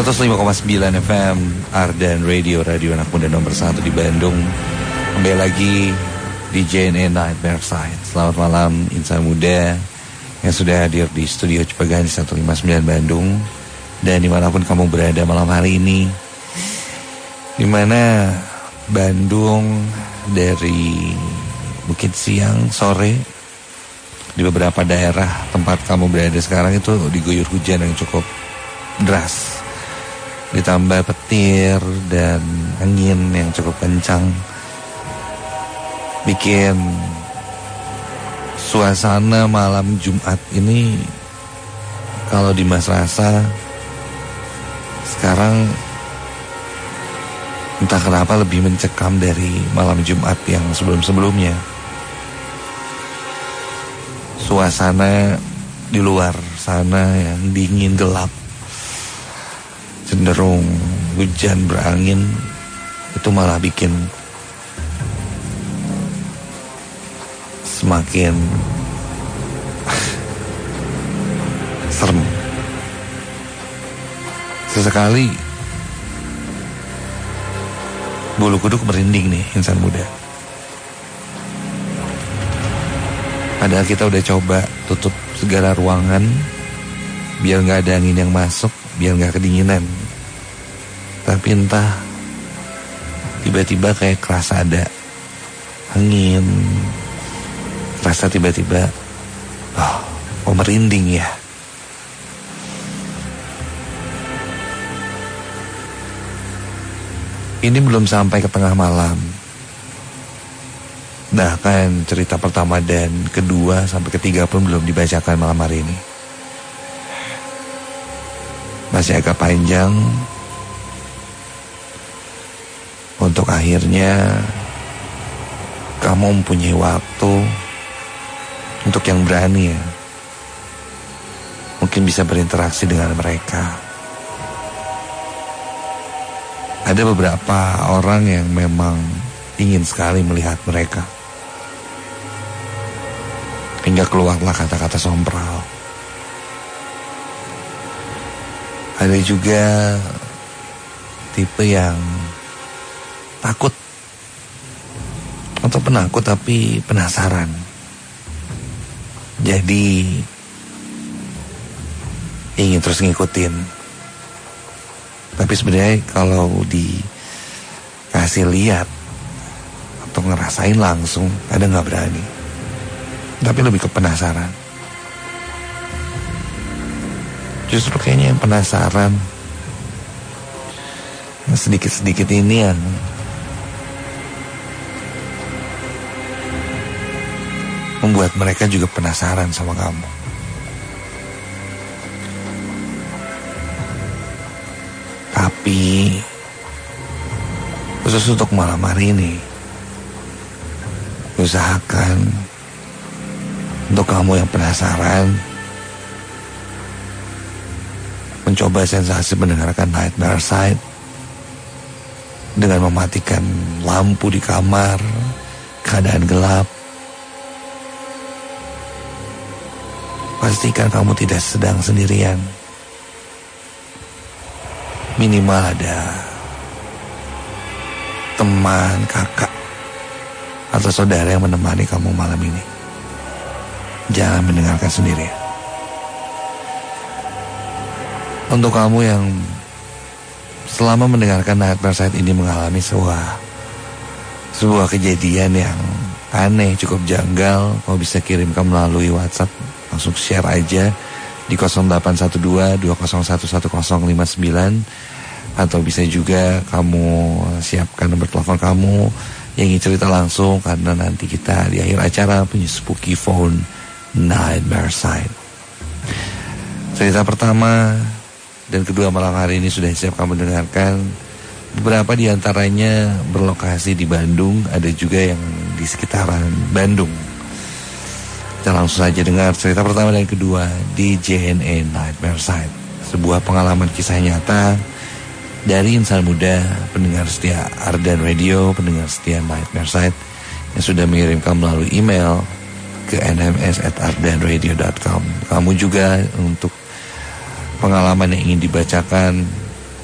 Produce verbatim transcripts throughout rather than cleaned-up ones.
seratus lima koma sembilan F M Ardan Radio, radio anak muda nomor satu di Bandung. Kembali lagi di J N A Nightmare Side. Selamat malam insan muda yang sudah hadir di studio Cipaganti seratus lima puluh sembilan Bandung. Dan dimanapun kamu berada malam hari ini, dimana Bandung dari mungkin siang, sore, di beberapa daerah tempat kamu berada sekarang itu diguyur hujan yang cukup deras, ditambah petir dan angin yang cukup kencang, bikin suasana malam Jumat ini kalau di Mas Rasa sekarang entah kenapa lebih mencekam dari malam Jumat yang sebelum-sebelumnya. Suasana di luar sana yang dingin gelap, cenderung hujan berangin, itu malah bikin semakin serem. Sesekali bulu kuduk merinding nih insan muda. Padahal kita udah coba tutup segala ruangan biar gak ada angin yang masuk, biar gak kedinginan. Tapi entah tiba-tiba kayak kerasa ada angin, kerasa tiba-tiba oh, oh merinding ya. Ini belum sampai ke tengah malam. Bahkan cerita pertama dan kedua sampai ketiga pun belum dibacakan malam hari ini. Masih agak panjang untuk akhirnya kamu mempunyai waktu untuk yang berani ya, mungkin bisa berinteraksi dengan mereka. Ada beberapa orang yang memang ingin sekali melihat mereka, hingga keluarlah kata-kata sompral. Ada juga tipe yang takut atau penakut tapi penasaran. Jadi ingin terus ngikutin. Tapi sebenarnya kalau dikasih lihat atau ngerasain langsung, ada gak berani. Tapi lebih ke penasaran. Justru kayaknya yang penasaran, yang sedikit-sedikit ini yang membuat mereka juga penasaran sama kamu. Tapi khusus untuk malam hari ini, usahakan untuk kamu yang penasaran mencoba sensasi mendengarkan Nightmare Side dengan mematikan lampu di kamar, keadaan gelap. Pastikan kamu tidak sedang sendirian. Minimal ada teman, kakak, atau saudara yang menemani kamu malam ini. Jangan mendengarkan sendiri. Untuk kamu yang selama mendengarkan Nightmare Side ini mengalami sebuah sebuah kejadian yang aneh, cukup janggal, kamu bisa kirimkan melalui WhatsApp. Langsung share aja di nol delapan satu dua dua nol satu satu nol lima sembilan, atau bisa juga kamu siapkan nomor telepon kamu yang ingin cerita langsung, karena nanti kita di akhir acara punya Spooky Phone Nightmare Side. Cerita pertama dan kedua malam hari ini sudah siap kamu dengarkan. Beberapa di antaranya berlokasi di Bandung, ada juga yang di sekitaran Bandung. Kita langsung saja dengar cerita pertama dan kedua di J N A Nightmare Side. Sebuah pengalaman kisah nyata dari insan muda, pendengar setia Ardan Radio, pendengar setia Nightmare Side yang sudah mengirimkan melalui email ke n m s at ardanradio dot com. Kamu juga untuk pengalaman yang ingin dibacakan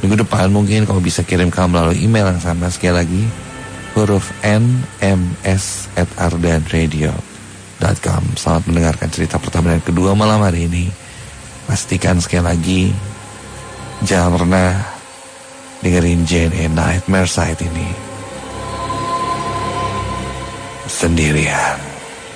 Minggu depan mungkin kamu bisa kirimkan melalui email yang sama. Sekali lagi, huruf N M S at ardan radio dot com. Selamat mendengarkan cerita pertama dan kedua malam hari ini. Pastikan sekali lagi, jangan pernah dengerin J N E Nightmare Side ini sendirian.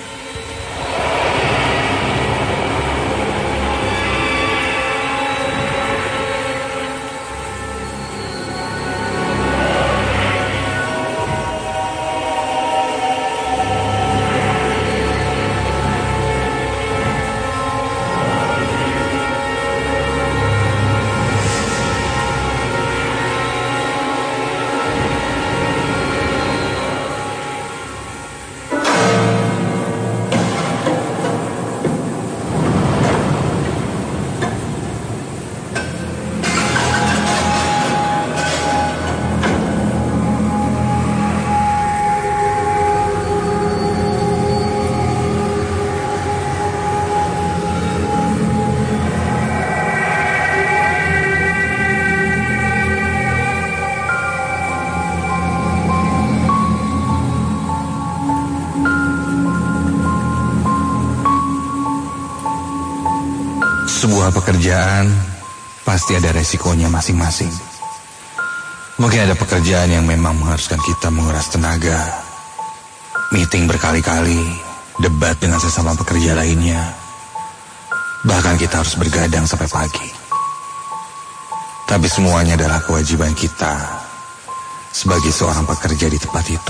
Sebuah pekerjaan pasti ada resikonya masing-masing. Mungkin ada pekerjaan yang memang mengharuskan kita menguras tenaga, meeting berkali-kali, debat dengan sesama pekerja lainnya. Bahkan kita harus bergadang sampai pagi. Tapi semuanya adalah kewajiban kita sebagai seorang pekerja di tempat itu.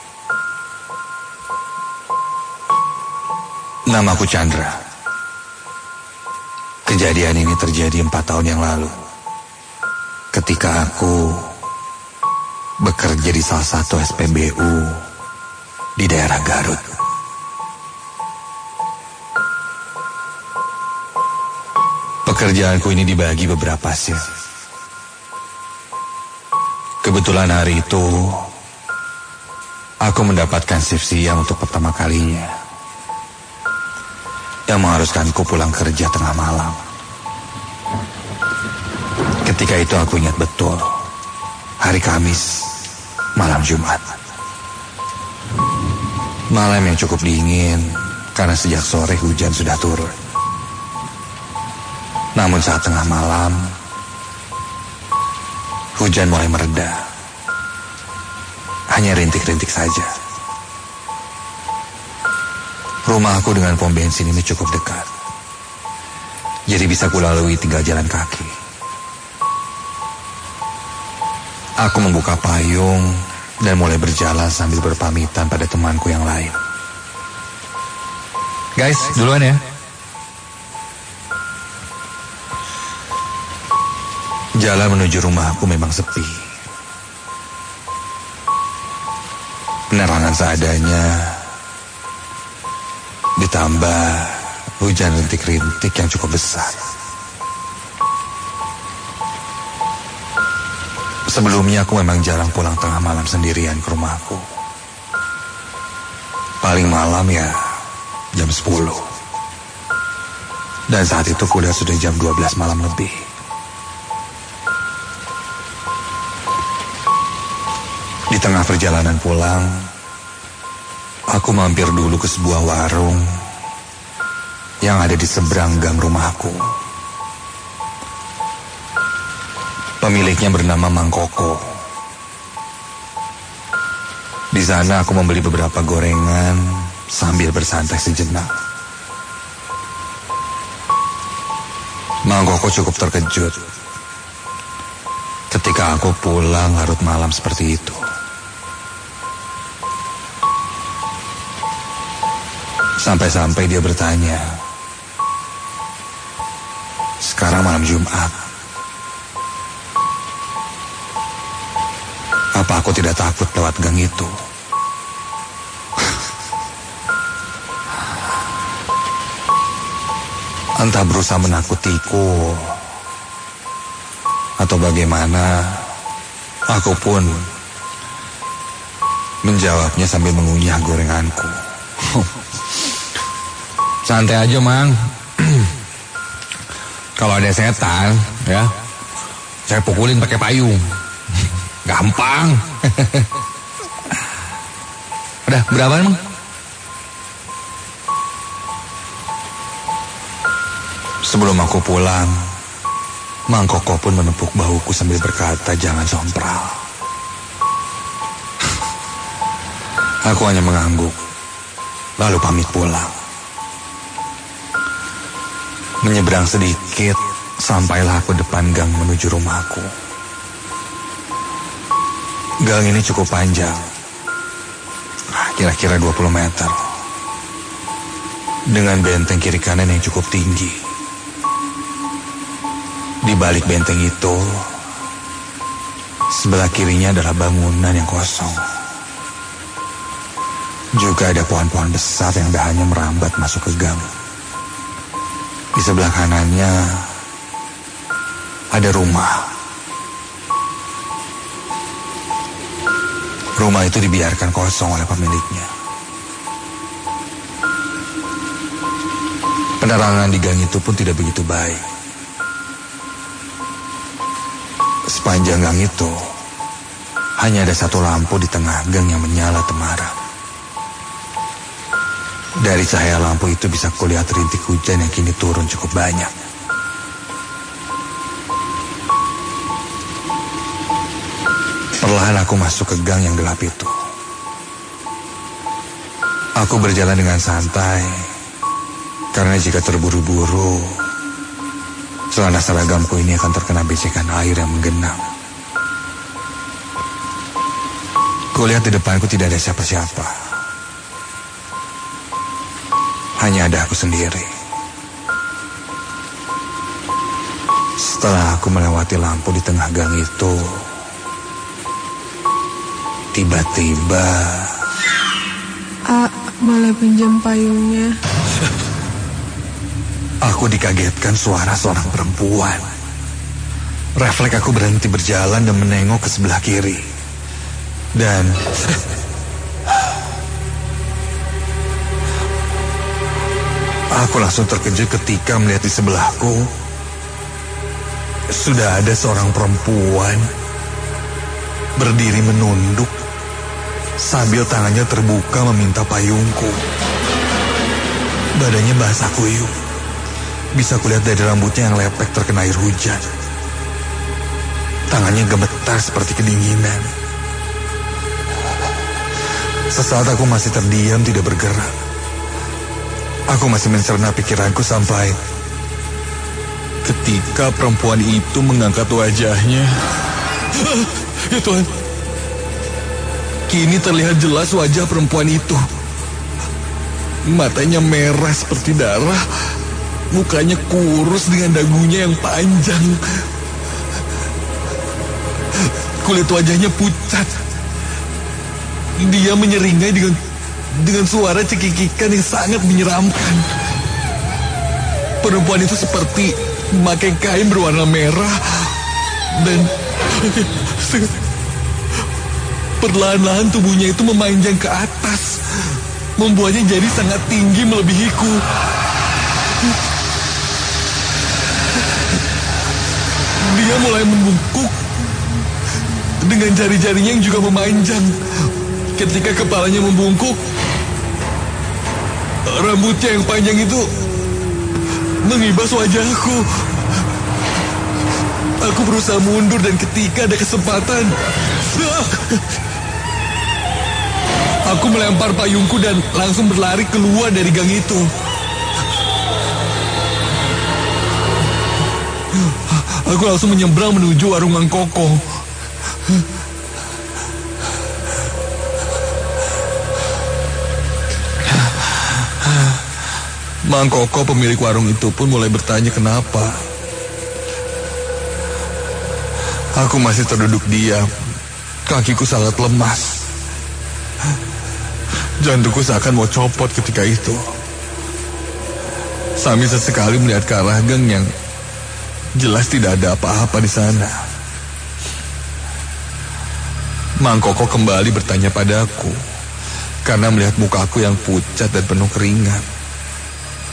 Namaku Chandra. Kejadian ini terjadi empat tahun yang lalu, ketika aku bekerja di salah satu S P B U di daerah Garut. Pekerjaanku ini dibagi beberapa shift. Kebetulan hari itu aku mendapatkan shift siang untuk pertama kalinya, yang mengharuskanku pulang kerja tengah malam. Ketika itu aku ingat betul, hari Kamis, malam Jumat. Malam yang cukup dingin, karena sejak sore hujan sudah turun. Namun saat tengah malam, hujan mulai mereda. Hanya rintik-rintik saja. Rumahku dengan pom bensin ini cukup dekat, jadi bisa kulalui tinggal jalan kaki. Aku membuka payung dan mulai berjalan sambil berpamitan pada temanku yang lain. Guys, duluan ya. Jalan menuju rumahku memang sepi. Penerangan seadanya, ditambah hujan rintik-rintik yang cukup besar. Sebelumnya aku memang jarang pulang tengah malam sendirian ke rumahku. Paling malam ya jam sepuluh. Dan saat itu kuliah sudah jam dua belas malam lebih. Di tengah perjalanan pulang, aku mampir dulu ke sebuah warung yang ada di seberang gang rumahku. Pemiliknya bernama Mang Koko. Di sana aku membeli beberapa gorengan sambil bersantai sejenak. Mang Koko cukup terkejut ketika aku pulang larut malam seperti itu. Sampai-sampai dia bertanya, "Sekarang malam Jumat, apa aku tidak takut lewat gang itu?" Entah berusaha menakutiku atau bagaimana, aku pun menjawabnya sambil mengunyah gorenganku. Santai aja, Mang. Kalau ada setan, ya, saya pukulin pakai payung. Gampang. Udah, berapa emang? Sebelum aku pulang, Mang Koko pun menepuk bahuku sambil berkata, jangan sompral. Aku hanya mengangguk, lalu pamit pulang. Menyeberang sedikit, sampailah aku depan gang menuju rumahku. Gang ini cukup panjang, kira-kira dua puluh meter. Dengan benteng kiri kanan yang cukup tinggi. Di balik benteng itu, sebelah kirinya adalah bangunan yang kosong. Juga ada pohon-pohon besar yang dahannya merambat masuk ke gang. Di sebelah kanannya ada rumah. Rumah itu dibiarkan kosong oleh pemiliknya. Penerangan di gang itu pun tidak begitu baik. Sepanjang gang itu hanya ada satu lampu di tengah gang yang menyala temaram. Dari cahaya lampu itu bisa kulihat rintik hujan yang kini turun cukup banyak. Perlahan aku masuk ke gang yang gelap itu. Aku berjalan dengan santai, karena jika terburu-buru, celana seragamku ini akan terkena bisikan air yang menggenang. Kulihat di depanku tidak ada siapa-siapa. Hanya ada aku sendiri. Setelah aku melewati lampu di tengah gang itu, tiba-tiba... A, boleh pinjam payungnya? Aku dikagetkan suara seorang perempuan. Refleks aku berhenti berjalan dan menengok ke sebelah kiri. Dan... aku langsung terkejut ketika melihat di sebelahku sudah ada seorang perempuan berdiri menunduk sambil tangannya terbuka meminta payungku. Badannya basah kuyup. Bisa kulihat dari rambutnya yang lepek terkena air hujan. Tangannya gemetar seperti kedinginan. Sesaat aku masih terdiam tidak bergerak. Aku masih mencerna pikiranku sampai ketika perempuan itu mengangkat wajahnya. Ya Tuhan, kini terlihat jelas wajah perempuan itu. Matanya merah seperti darah, mukanya kurus dengan dagunya yang panjang. Kulit wajahnya pucat. Dia menyeringai dengan dengan suara cekikikan yang sangat menyeramkan. Perempuan itu seperti memakai kain berwarna merah dan perlahan-lahan tubuhnya itu memanjang ke atas, membuatnya jadi sangat tinggi melebihiku. Dia mulai membungkuk dengan jari-jarinya yang juga memanjang. Ketika kepalanya membungkuk, rambutnya yang panjang itu mengibas wajahku. Aku berusaha mundur dan ketika ada kesempatan, aku melempar payungku dan langsung berlari keluar dari gang itu. Aku langsung menyeberang menuju warung Mang Koko. Mang Koko pemilik warung itu pun mulai bertanya kenapa. Aku masih terduduk diam. Kakiku sangat lemas. Jantungku seakan mau copot ketika itu. Sambil sesekali melihat ke arah gang yang jelas tidak ada apa-apa di sana. Mang Koko kembali bertanya padaku karena melihat mukaku yang pucat dan penuh keringat.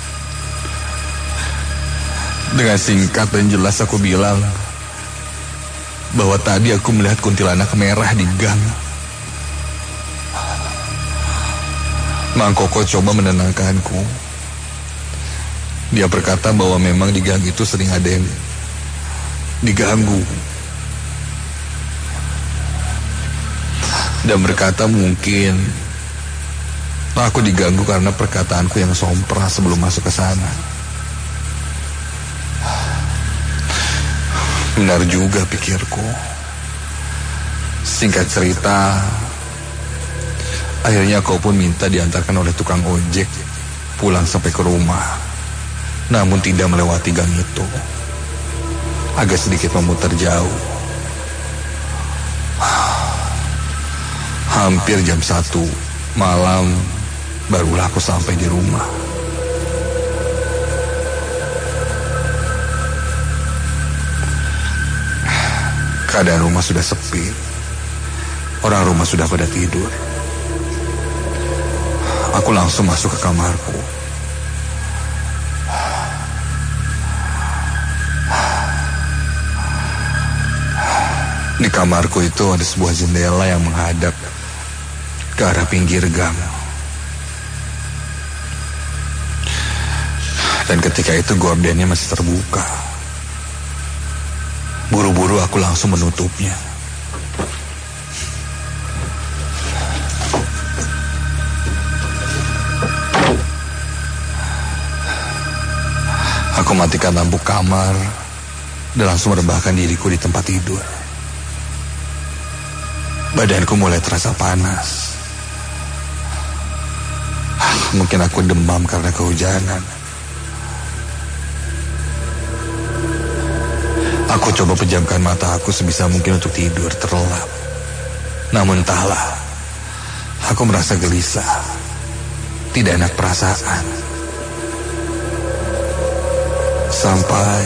Dengan singkat dan jelas aku bilang, bahwa tadi aku melihat kuntilanak merah di gang. Mang Koko coba menenangkanku. Dia berkata bahwa memang di gang itu sering ada yang diganggu. Dan berkata mungkin aku diganggu karena perkataanku yang sompral sebelum masuk ke sana. Benar juga pikirku. Singkat cerita, akhirnya kau pun minta diantarkan oleh tukang ojek pulang sampai ke rumah. Namun tidak melewati gang itu. Agak sedikit memutar jauh. Hampir jam satu malam barulah aku sampai di rumah. Keadaan rumah sudah sepi. Orang rumah sudah pada tidur. Aku langsung masuk ke kamarku. Di kamarku itu ada sebuah jendela yang menghadap ke arah pinggir gang. Dan ketika itu gordennya masih terbuka. Buru-buru aku langsung menutupnya. Aku matikan lampu kamar dan langsung merebahkan diriku di tempat tidur. Badanku mulai terasa panas. Mungkin aku demam karena kehujanan. Aku coba pejamkan mata aku sebisa mungkin untuk tidur terlelap. Namun entahlah, aku merasa gelisah. Tidak enak perasaan. Sampai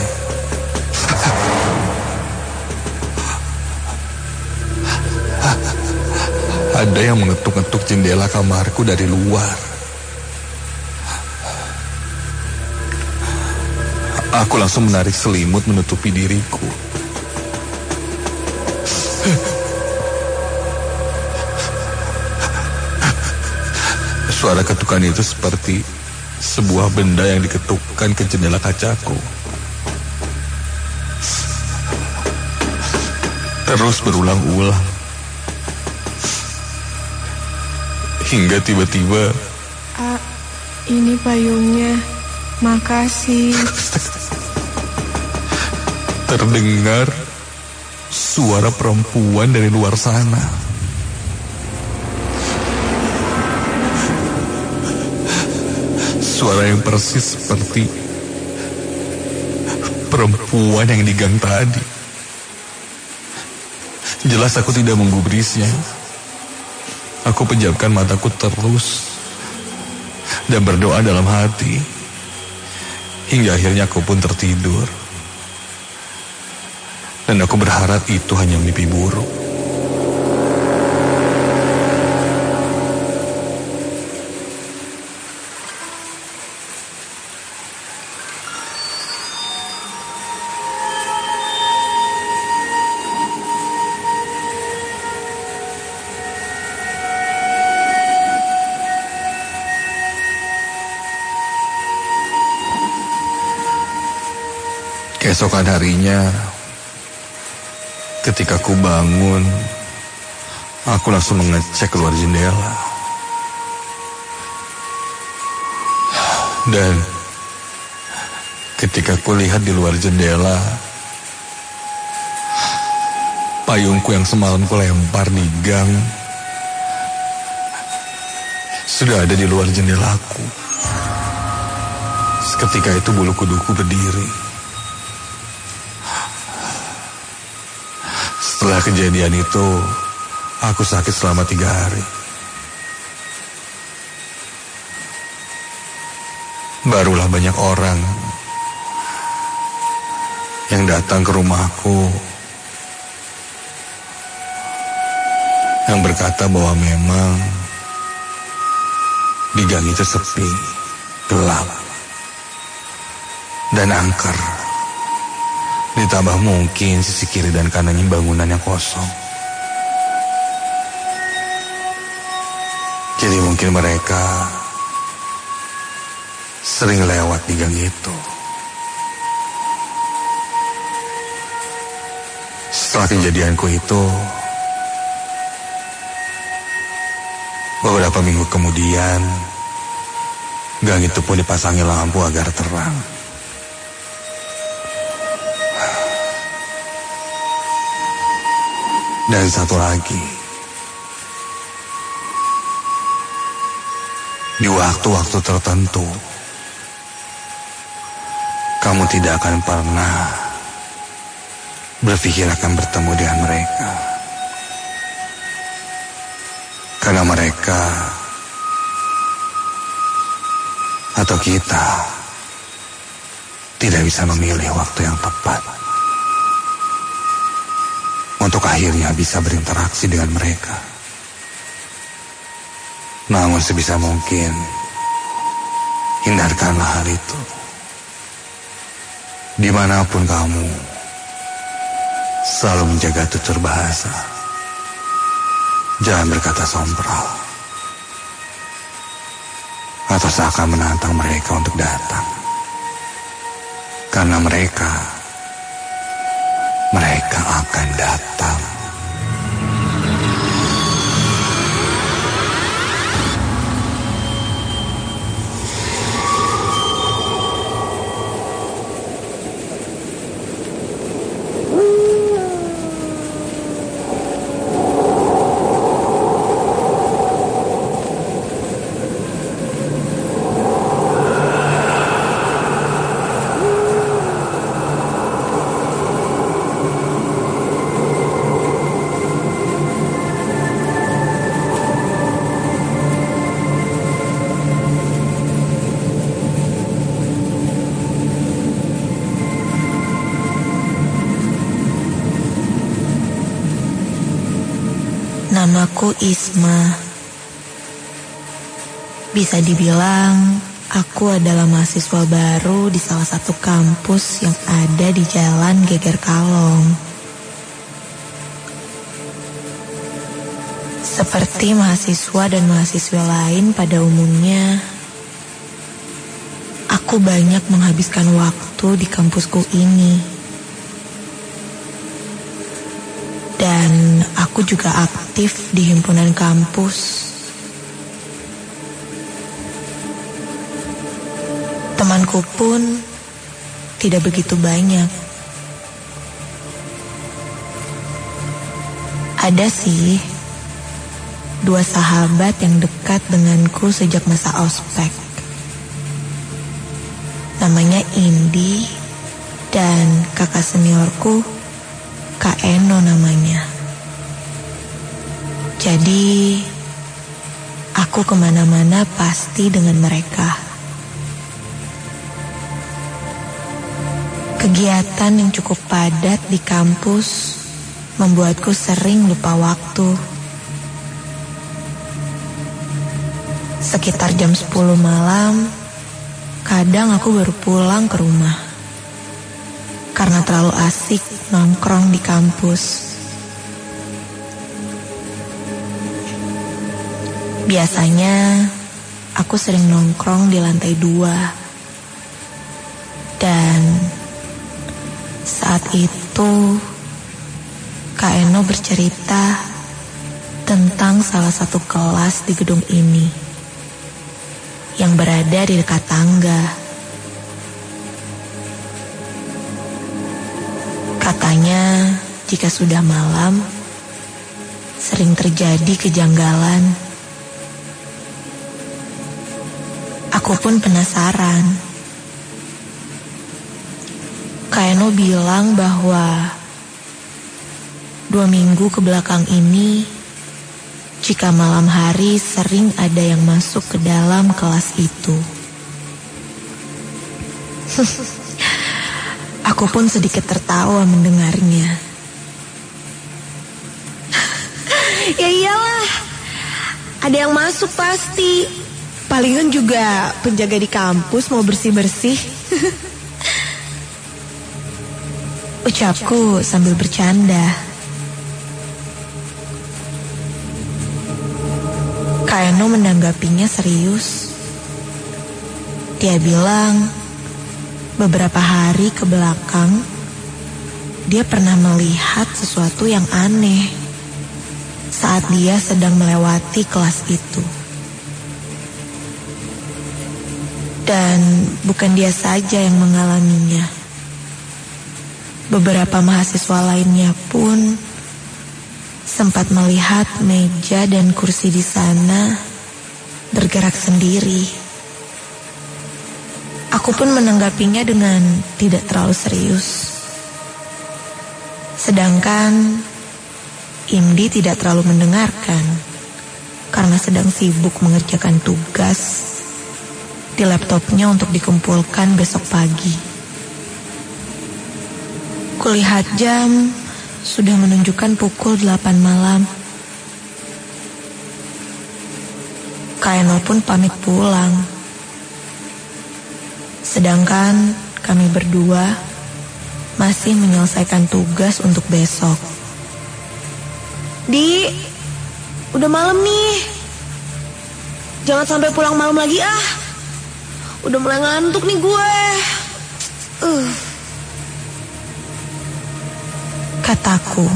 ada yang mengetuk-ngetuk jendela kamarku dari luar. Aku langsung menarik selimut menutupi diriku. Suara ketukan itu seperti sebuah benda yang diketukkan ke jendela kacaku. Terus berulang-ulang. Hingga tiba-tiba, ah, ini payungnya. Makasih. Terdengar suara perempuan dari luar sana. Suara yang persis seperti perempuan yang di gang tadi. Jelas aku tidak menggubrisnya. Aku pejamkan mataku terus dan berdoa dalam hati. Hingga akhirnya aku pun tertidur. Dan aku berharap itu hanya mimpi buruk. Keesokan harinya, ketika aku bangun, aku langsung mengecek keluar jendela. Dan ketika aku lihat di luar jendela, payungku yang semalam ku lempar di gang sudah ada di luar jendelaku. Seketika itu bulu kuduku berdiri. Setelah kejadian itu, aku sakit selama tiga hari. Barulah banyak orang yang datang ke rumahku, yang berkata bahwa memang di gang itu sepi, gelap, dan angker. Ditambah mungkin sisi kiri dan kanannya bangunan yang kosong. Jadi mungkin mereka sering lewat di gang itu. Setelah kejadianku itu, beberapa minggu kemudian, gang itu pun dipasangi lampu agar terang. Dan satu lagi, di waktu-waktu tertentu, kamu tidak akan pernah berpikir akan bertemu dengan mereka. Karena mereka atau kita tidak bisa memilih waktu yang tepat untuk akhirnya bisa berinteraksi dengan mereka. Namun sebisa mungkin, hindarkanlah hal itu. Dimanapun kamu, selalu menjaga tutur bahasa. Jangan berkata sombral atau seakan menantang mereka untuk datang. Karena mereka Mereka akan datang. Namaku Isma. Bisa dibilang aku adalah mahasiswa baru di salah satu kampus yang ada di Jalan Geger Kalong. Seperti mahasiswa dan mahasiswa lain pada umumnya, aku banyak menghabiskan waktu di kampusku ini. Dan aku juga aktif di himpunan kampus. Temanku pun tidak begitu banyak. Ada sih dua sahabat yang dekat denganku sejak masa ospek. Namanya Indi dan kakak seniorku Kak Eno namanya. Jadi aku kemana-mana pasti dengan mereka. Kegiatan yang cukup padat di kampus membuatku sering lupa waktu. Sekitar jam sepuluh malam, kadang aku baru pulang ke rumah. Karena terlalu asik nongkrong di kampus. Biasanya aku sering nongkrong di lantai dua. Dan saat itu Kak Eno bercerita tentang salah satu kelas di gedung ini yang berada di dekat tangga. Katanya, jika sudah malam, sering terjadi kejanggalan. Aku pun penasaran. Kak Eno bilang bahwa dua minggu ke belakang ini, jika malam hari sering ada yang masuk ke dalam kelas itu. Aku pun sedikit tertawa mendengarnya. Ya iyalah, ada yang masuk pasti. Palingan juga penjaga di kampus mau bersih-bersih. Ucapku sambil bercanda. Kak Eno menanggapinya serius. Dia bilang beberapa hari ke belakang dia pernah melihat sesuatu yang aneh saat dia sedang melewati kelas itu. Dan bukan dia saja yang mengalaminya. Beberapa mahasiswa lainnya pun sempat melihat meja dan kursi di sana bergerak sendiri. Aku pun menanggapinya dengan tidak terlalu serius. Sedangkan Indi tidak terlalu mendengarkan karena sedang sibuk mengerjakan tugas di laptopnya untuk dikumpulkan besok pagi. Kulihat jam sudah menunjukkan pukul delapan malam. Kak Eno pun pamit pulang. Sedangkan kami berdua masih menyelesaikan tugas untuk besok. Di, udah malam nih. Jangan sampai pulang malam lagi ah. Udah mulai ngantuk nih gue. Uh. Kataku.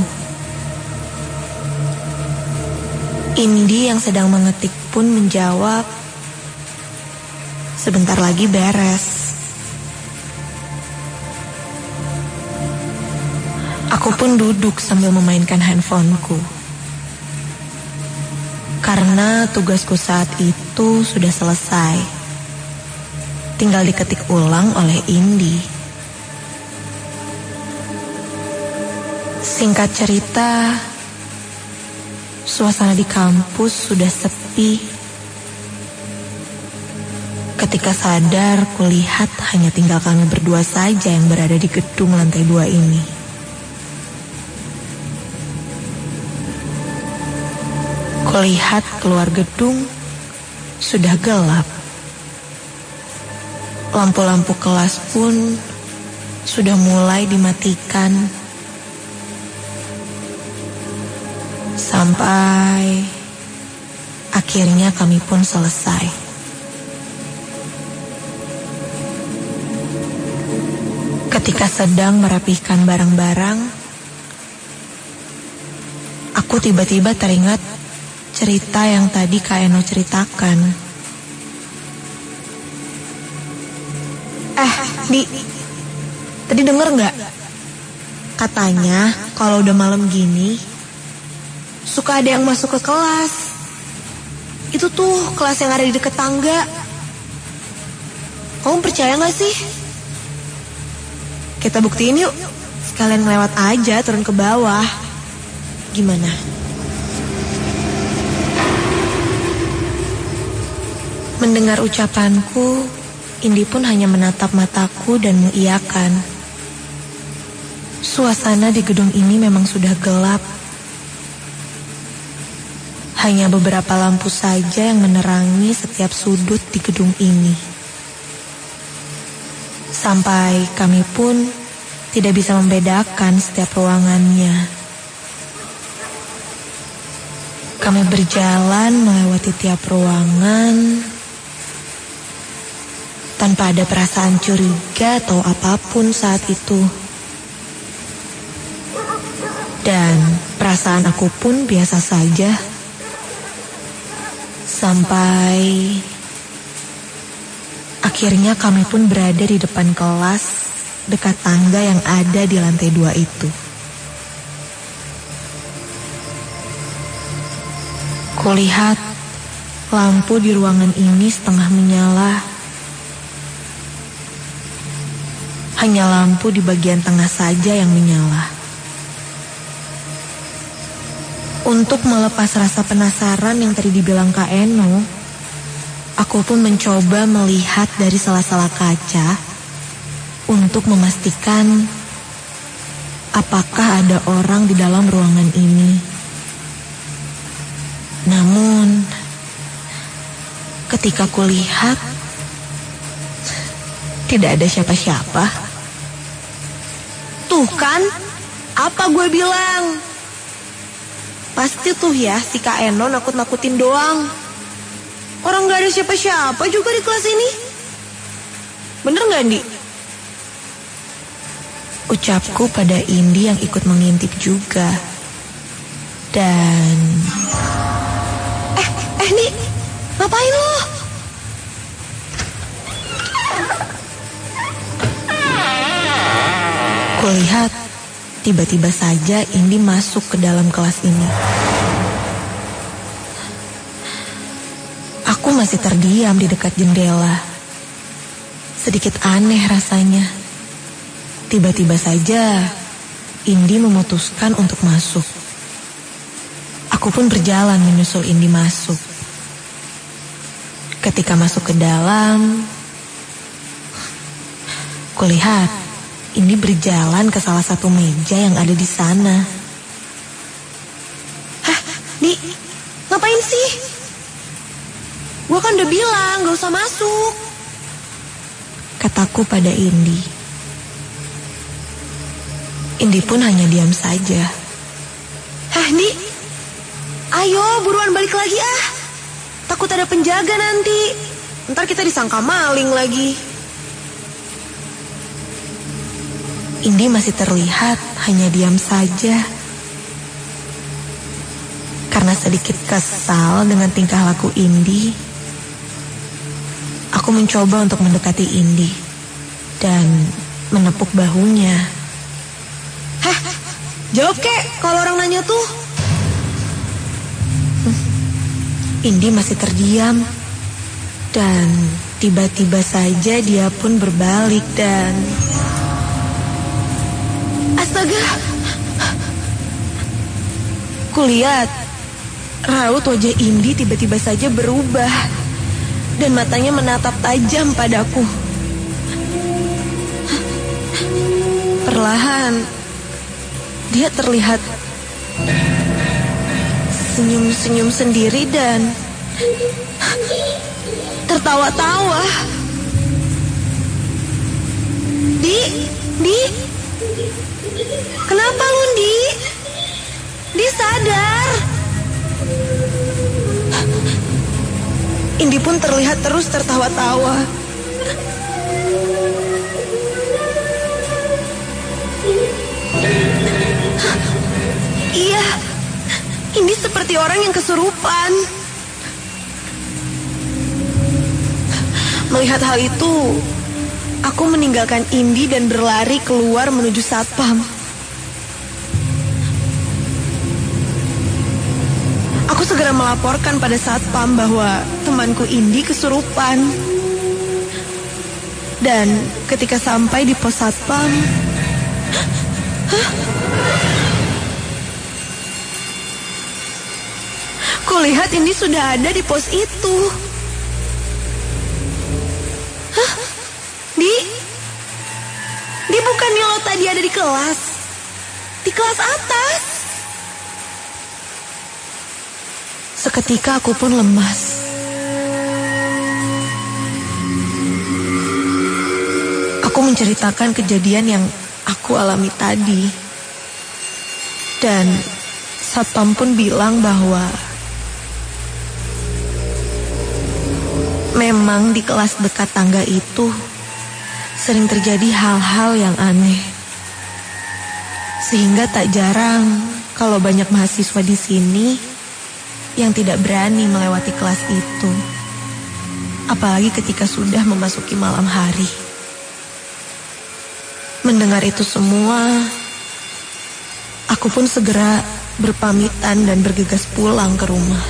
Indi yang sedang mengetik pun menjawab, sebentar lagi beres. Aku pun duduk sambil memainkan handphoneku. Karena tugasku saat itu sudah selesai. Tinggal diketik ulang oleh Indi. Singkat cerita, suasana di kampus sudah sepi. Ketika sadar, kulihat hanya tinggal kami berdua saja yang berada di gedung lantai dua ini. Kulihat keluar gedung sudah gelap. Lampu-lampu kelas pun sudah mulai dimatikan. Sampai akhirnya kami pun selesai. Ketika sedang merapihkan barang-barang, aku tiba-tiba teringat cerita yang tadi Kak Eno ceritakan. Eh, Di, tadi denger gak? Katanya kalau udah malam gini suka ada yang masuk ke kelas. Itu tuh kelas yang ada di dekat tangga. Kamu percaya gak sih? Kita buktiin yuk. Sekalian lewat aja turun ke bawah. Gimana? Mendengar ucapanku, Indi pun hanya menatap mataku dan mengiyakan. Suasana di gedung ini memang sudah gelap. Hanya beberapa lampu saja yang menerangi setiap sudut di gedung ini. Sampai kami pun tidak bisa membedakan setiap ruangannya. Kami berjalan melewati tiap ruangan tanpa ada perasaan curiga atau apapun saat itu. Dan perasaan aku pun biasa saja. Sampai akhirnya kami pun berada di depan kelas dekat tangga yang ada di lantai dua itu. Kulihat lampu di ruangan ini setengah menyala. Hanya lampu di bagian tengah saja yang menyala. Untuk melepas rasa penasaran yang tadi dibilang Kak Eno, aku pun mencoba melihat dari sela-sela kaca untuk memastikan apakah ada orang di dalam ruangan ini. Namun, ketika kulihat, tidak ada siapa-siapa. Tuh, Tuh kan, apa gue bilang? Pasti tuh ya si Kak Eno nakut-nakutin doang. Orang gak ada siapa-siapa juga di kelas ini. Bener gak, Indi? Ucapku pada Indi yang ikut mengintip juga. Dan... Eh, eh Indi, ngapain lo? Kulihat tiba-tiba saja Indi masuk ke dalam kelas ini. Aku masih terdiam di dekat jendela. Sedikit aneh rasanya. Tiba-tiba saja Indi memutuskan untuk masuk. Aku pun berjalan menyusul Indi masuk. Ketika masuk ke dalam, kulihat Indi berjalan ke salah satu meja yang ada di sana. Hah, Di, ngapain sih? Gua kan udah bilang gak usah masuk, kataku pada Indi. Indi pun hanya diam saja. Hah, Di, ayo buruan balik lagi ah. Takut ada penjaga nanti. Ntar kita disangka maling lagi. Indi masih terlihat hanya diam saja. Karena sedikit kesal dengan tingkah laku Indi, aku mencoba untuk mendekati Indi dan menepuk bahunya. Hah, jawab kek kalau orang nanya tuh. Indi masih terdiam dan tiba-tiba saja dia pun berbalik dan... Astaga. Kulihat raut wajah Indi tiba-tiba saja berubah dan matanya menatap tajam padaku. Perlahan dia terlihat senyum-senyum sendiri dan tertawa-tawa. Di, Di, kenapa lu, Di? Di sadar. Indi pun terlihat terus tertawa-tawa. Iya, Indi seperti orang yang kesurupan. Melihat hal itu, aku meninggalkan Indi dan berlari keluar menuju satpam. Aku segera melaporkan pada satpam bahwa temanku Indi kesurupan. Dan ketika sampai di pos satpam, hah? Kulihat Indi sudah ada di pos itu. Hah? Di? Di bukannya lo tadi ada di kelas? Di kelas atas? Seketika aku pun lemas. Aku menceritakan kejadian yang aku alami tadi. Dan satpam pun bilang bahwa memang di kelas dekat tangga itu sering terjadi hal-hal yang aneh. Sehingga tak jarang kalau banyak mahasiswa di sini yang tidak berani melewati kelas itu. Apalagi ketika sudah memasuki malam hari. Mendengar itu semua, aku pun segera berpamitan dan bergegas pulang ke rumah.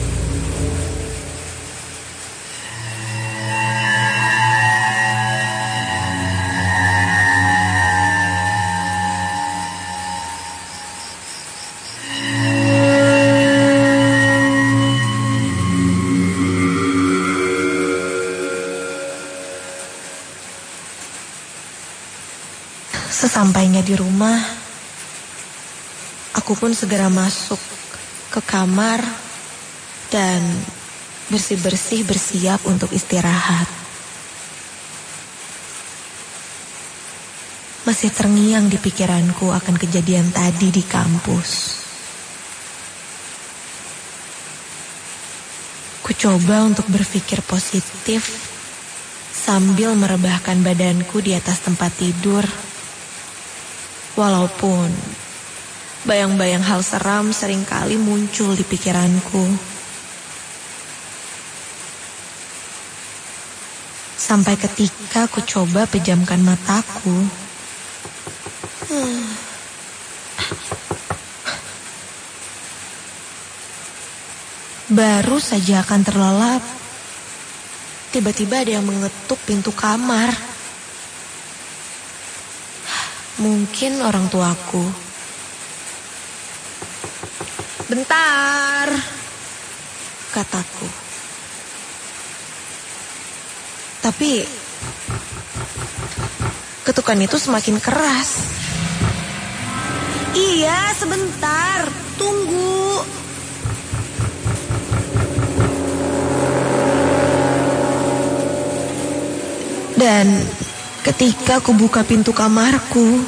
Sesampainya di rumah, aku pun segera masuk ke kamar dan bersih-bersih bersiap untuk istirahat. masih terngiang di pikiranku akan kejadian tadi di kampus. Ku coba untuk berpikir positif sambil merebahkan badanku di atas tempat tidur. Walaupun bayang-bayang hal seram seringkali muncul di pikiranku. Sampai ketika ku coba pejamkan mataku. Hmm. Baru saja akan terlelap, tiba-tiba ada yang mengetuk pintu kamar. Mungkin orang tuaku. "Bentar," kataku. Tapi ketukan itu semakin keras. "Iya, sebentar, tunggu." Dan ketika aku buka pintu kamarku,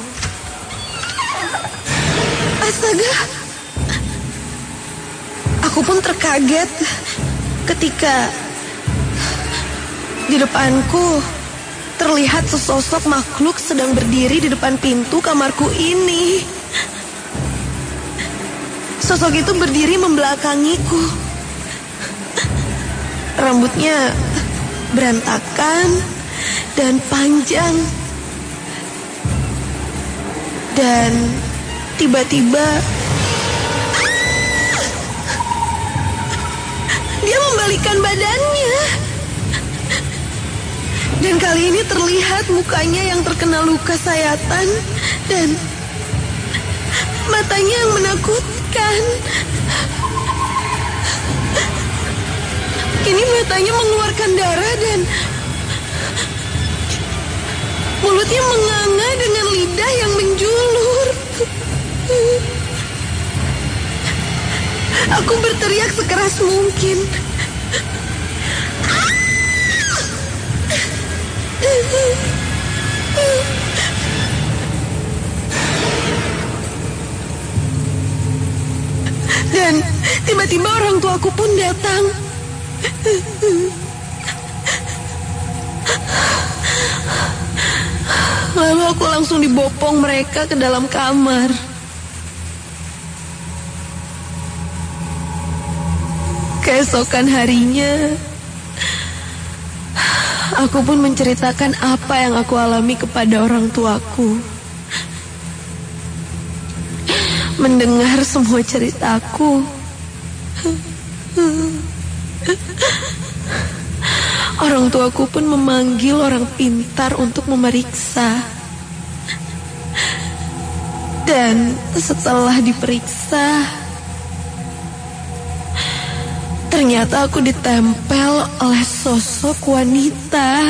astaga, aku pun terkaget ketika di depanku terlihat sesosok makhluk sedang berdiri di depan pintu kamarku ini. Sosok itu berdiri membelakangiku. Rambutnya berantakan dan panjang. Dan tiba-tiba dia membalikkan badannya. Dan kali ini terlihat mukanya yang terkena luka sayatan dan matanya yang menakutkan. Kini matanya mengeluarkan darah dan mulutnya menganga dengan lidah yang menjulur. Aku berteriak sekeras mungkin. Dan tiba-tiba orang tuaku pun datang. Lalu aku langsung dibopong mereka ke dalam kamar. Keesokan harinya, aku pun menceritakan apa yang aku alami kepada orang tuaku. Mendengar semua ceritaku, orang tuaku pun memanggil orang pintar untuk memeriksa. Dan setelah diperiksa, ternyata aku ditempel oleh sosok wanita.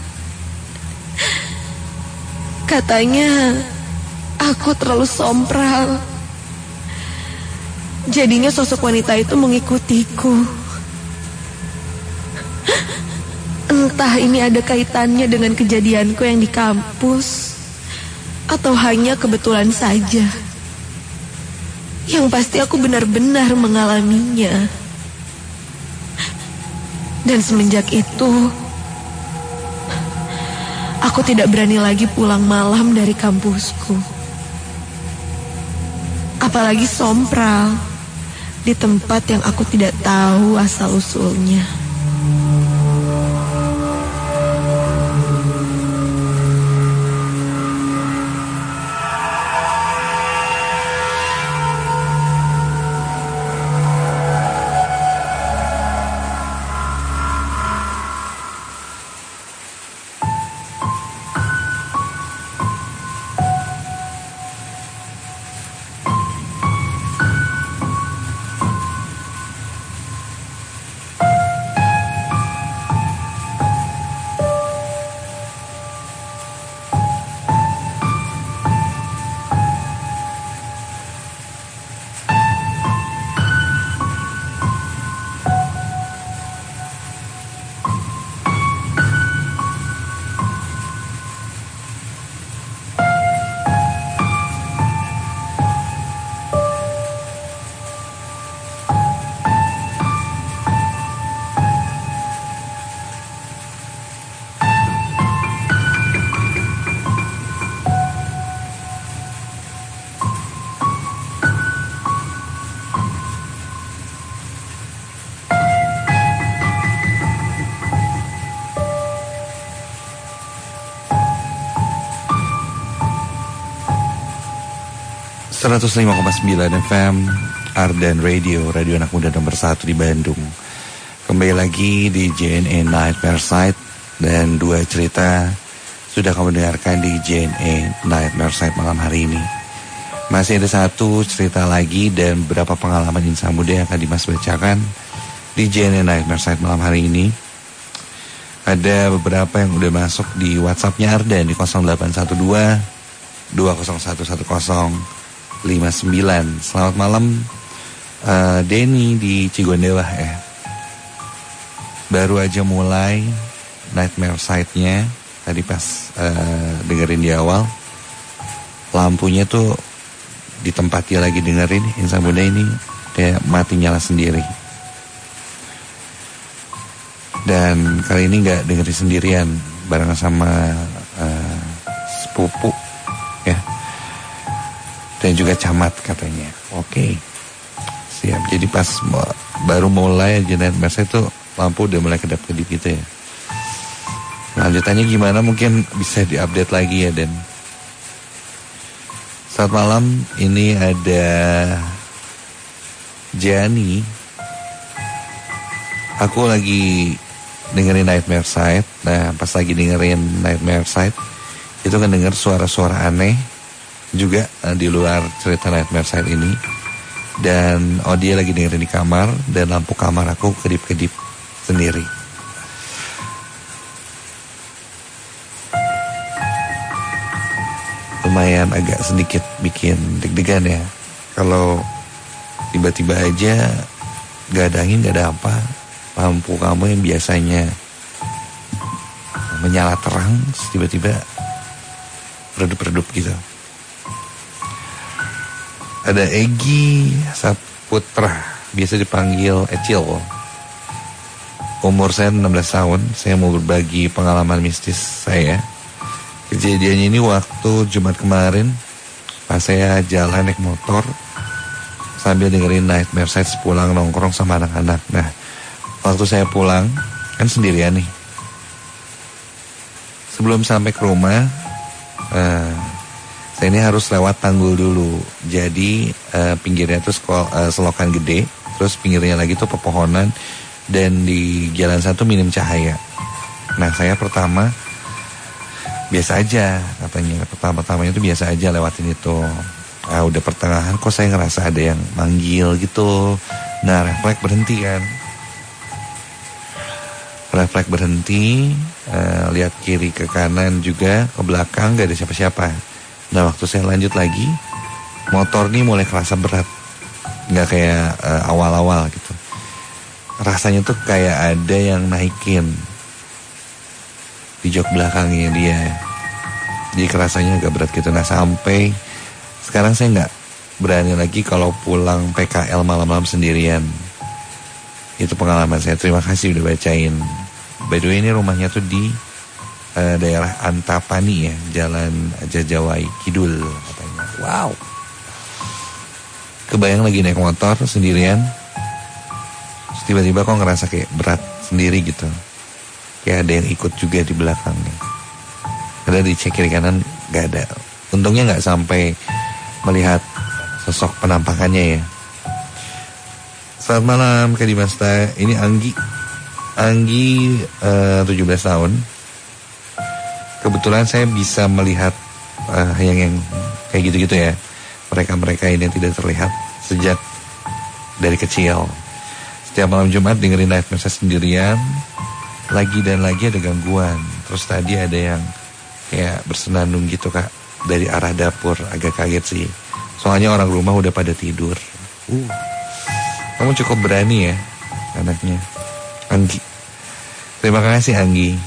Katanya aku terlalu sompral. Jadinya sosok wanita itu mengikutiku. Entah ini ada kaitannya dengan kejadianku yang di kampus atau hanya kebetulan saja. Yang pasti aku benar-benar mengalaminya. Dan semenjak itu, aku tidak berani lagi pulang malam dari kampusku. Apalagi sompral di tempat yang aku tidak tahu asal-usulnya. seratus lima koma sembilan F M Ardan Radio, radio anak muda nomor satu di Bandung. Kembali lagi di J N E Nightmare Site. Dan dua cerita sudah kamu dengarkan di J N E Nightmare Site malam hari ini. Masih ada satu cerita lagi dan beberapa pengalaman insan muda yang akan Dimas bacakan di J N E Nightmare Site malam hari ini. Ada beberapa yang udah masuk di WhatsAppnya Ardan di nol delapan satu dua dua nol satu satu nol lima sembilan. Selamat malam uh, Denny di Cigondewah ya. Baru aja mulai Nightmare Site-nya tadi pas uh, dengerin di awal. Lampunya tuh di tempat dia lagi dengerin insan muda ini kayak mati nyala sendiri. Dan kali ini gak dengerin sendirian, bareng sama uh, sepupu ya. Dan juga camat katanya. Oke, siap. Jadi pas baru mulai Nightmare Site itu lampu udah mulai kedap-kedip gitu ya. Lanjutannya gimana mungkin bisa diupdate lagi ya. Dan selamat malam, ini ada Jani. Aku lagi dengerin Nightmare Site. Nah pas lagi dengerin Nightmare Site itu kan denger suara-suara aneh juga uh, di luar cerita Nightmare Site ini. Dan oh dia lagi dengerin di kamar dan lampu kamar aku kedip-kedip sendiri. Lumayan agak sedikit bikin deg-degan ya. Kalau tiba-tiba aja gak ada angin, gak ada apa, lampu kamu yang biasanya menyala terang tiba-tiba redup-redup gitu. Ada Egi Saputra, biasa dipanggil Ecil. Umur saya enam belas tahun. Saya mau berbagi pengalaman mistis saya. Kejadiannya ini waktu Jumat kemarin pas saya jalan naik motor sambil dengerin Nightmare Site sepulang nongkrong sama anak-anak. Nah waktu saya pulang kan sendirian nih. Sebelum sampai ke rumah uh, saya ini harus lewat tanggul dulu. Jadi uh, pinggirnya tuh sekol, uh, selokan gede. Terus pinggirnya lagi tuh pepohonan. Dan di jalan satu minim cahaya. Nah saya pertama biasa aja katanya. Pertama-tamanya tuh biasa aja lewatin itu. Ah, udah pertengahan kok saya ngerasa ada yang manggil gitu. Nah refleks berhenti kan. Refleks berhenti, uh, lihat kiri ke kanan juga, ke belakang gak ada siapa-siapa. Nah waktu saya lanjut lagi, motor nih mulai kerasa berat. Gak kayak uh, awal-awal gitu. Rasanya tuh kayak ada yang naikin di jok belakangnya dia. Jadi kerasanya agak berat gitu. Nah sampai sekarang saya gak berani lagi kalau pulang P K L malam-malam sendirian. Itu pengalaman saya. Terima kasih udah bacain. By the way ini rumahnya tuh di uh, daerah Antapani ya, Jalan Jajawai Kidul katanya. Wow. Kebayang lagi naik motor sendirian, tiba-tiba kok ngerasa kayak berat sendiri gitu. Kayak ada yang ikut juga di belakangnya. Ada dicek kiri kanan gak ada. Untungnya gak sampai melihat sosok penampakannya ya. Selamat malam Kak Dimasta. Ini Anggi. Anggi uh, tujuh belas tahun. Kebetulan saya bisa melihat uh, yang yang kayak gitu-gitu ya. Mereka-mereka ini yang tidak terlihat sejak dari kecil. Setiap malam Jumat dengerin Nightmare Site sendirian. Lagi dan lagi ada gangguan. Terus tadi ada yang kayak bersenandung gitu Kak, dari arah dapur. Agak kaget sih. Soalnya orang rumah udah pada tidur. Uh, kamu cukup berani ya anaknya Anggi. Terima kasih Anggi.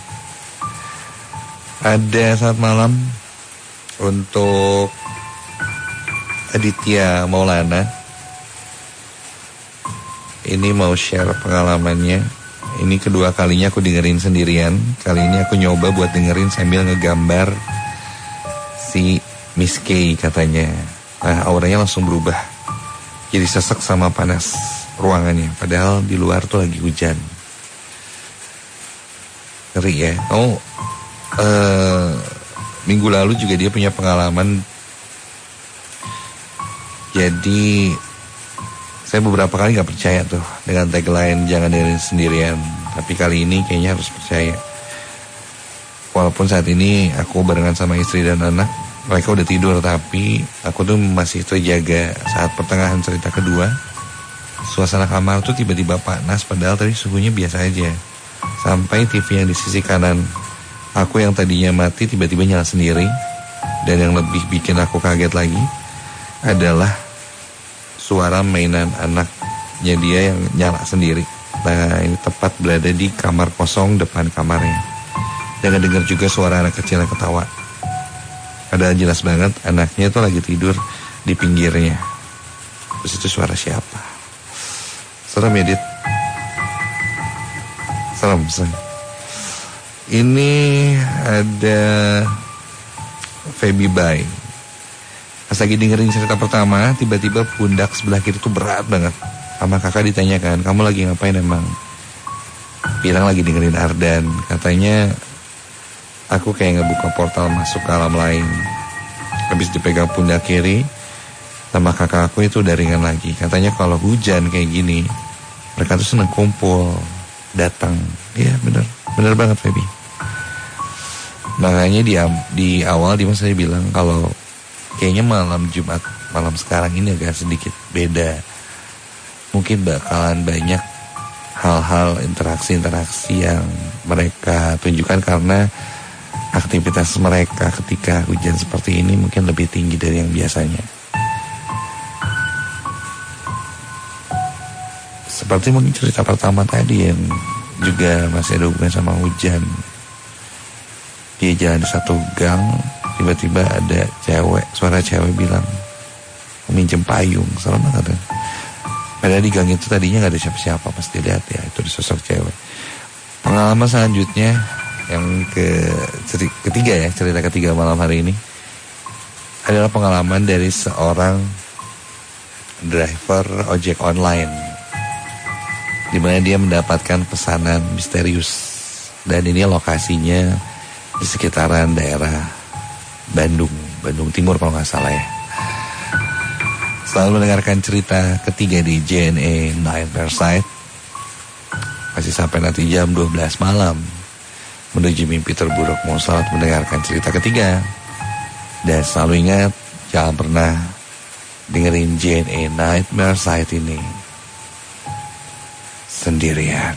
Ada selamat malam untuk Aditya Maulana. Ini mau share pengalamannya. Ini kedua kalinya aku dengerin sendirian. Kali ini aku nyoba buat dengerin sambil ngegambar si Miss K katanya. Nah auranya langsung berubah. Jadi sesek sama panas ruangannya. Padahal di luar tuh lagi hujan. Ngeri ya. Oh, uh, minggu lalu juga dia punya pengalaman Jadi saya beberapa kali gak percaya tuh dengan tagline jangan dengerin sendirian. Tapi kali ini kayaknya harus percaya. Walaupun saat ini aku barengan sama istri dan anak, mereka udah tidur, tapi aku tuh masih terjaga saat pertengahan cerita kedua. Suasana kamar tuh tiba-tiba panas, padahal tadi suhunya biasa aja. Sampai T V yang di sisi kanan aku yang tadinya mati tiba-tiba nyala sendiri. Dan yang lebih bikin aku kaget lagi adalah suara mainan anaknya dia yang nyala sendiri. Nah, ini tepat berada di kamar kosong depan kamarnya. Dan dengar juga suara anak kecil yang ketawa. Padahal jelas banget anaknya tuh lagi tidur di pinggirnya. Terus itu suara siapa? Serem ya, Dit? Serem, serem. Ini ada Feby Bay. Pas lagi dengerin cerita pertama, tiba-tiba pundak sebelah kiri tuh berat banget. Sama kakak ditanyakan, kamu lagi ngapain emang? Bilang lagi dengerin Ardan. Katanya, aku kayak ngebuka portal masuk ke alam lain. Habis dipegang pundak kiri, sama kakak aku itu udah ringan lagi. Katanya kalau hujan kayak gini, mereka tuh seneng kumpul, datang. Iya bener, bener banget Feby. Makanya di, di awal Dimas saya bilang kalau kayaknya malam Jumat, malam sekarang ini agak sedikit beda. Mungkin bakalan banyak hal-hal interaksi-interaksi yang mereka tunjukkan karena aktivitas mereka ketika hujan seperti ini mungkin lebih tinggi dari yang biasanya. Seperti mungkin cerita pertama tadi yang juga masih ada hubungan sama hujan. Dia jalan di satu gang, tiba-tiba ada cewek, suara cewek bilang, minjem payung, serem banget kan? Padahal di gang itu tadinya gak ada siapa-siapa, pas dilihat ya, itu di sosok cewek. Pengalaman selanjutnya, yang ke ketiga ya, cerita ketiga malam hari ini, adalah pengalaman dari seorang driver ojek online, di mana dia mendapatkan pesanan misterius. Dan ini lokasinya di sekitaran daerah Bandung, Bandung Timur kalau nggak salah ya. Selalu mendengarkan cerita ketiga di J N E Nightmare Site. Masih sampai nanti jam dua belas malam menuju mimpi terburuk. Mau selamat mendengarkan cerita ketiga. Dan selalu ingat, jangan pernah dengerin J N E Nightmare Site ini sendirian.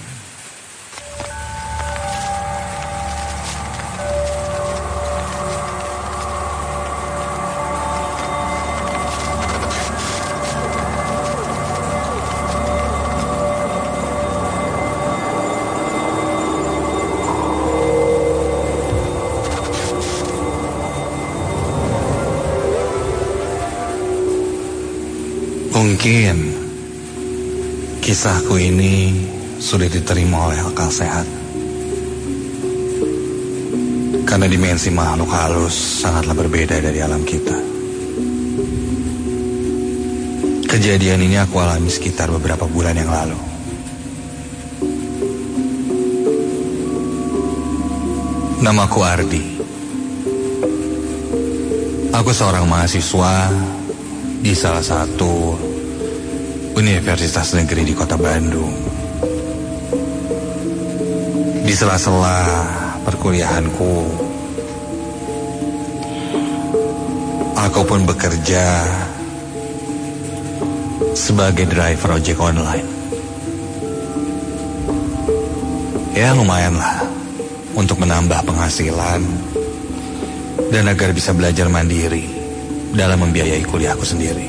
Mungkin kisahku ini sulit diterima oleh akal sehat. Karena dimensi makhluk halus sangatlah berbeda dari alam kita. Kejadian ini aku alami sekitar beberapa bulan yang lalu. Namaku Ardi. Aku seorang mahasiswa di salah satu universitas negeri di kota Bandung. Di sela-sela perkuliahanku, aku pun bekerja sebagai driver ojek online. Ya lumayan lah untuk menambah penghasilan dan agar bisa belajar mandiri dalam membiayai kuliahku sendiri.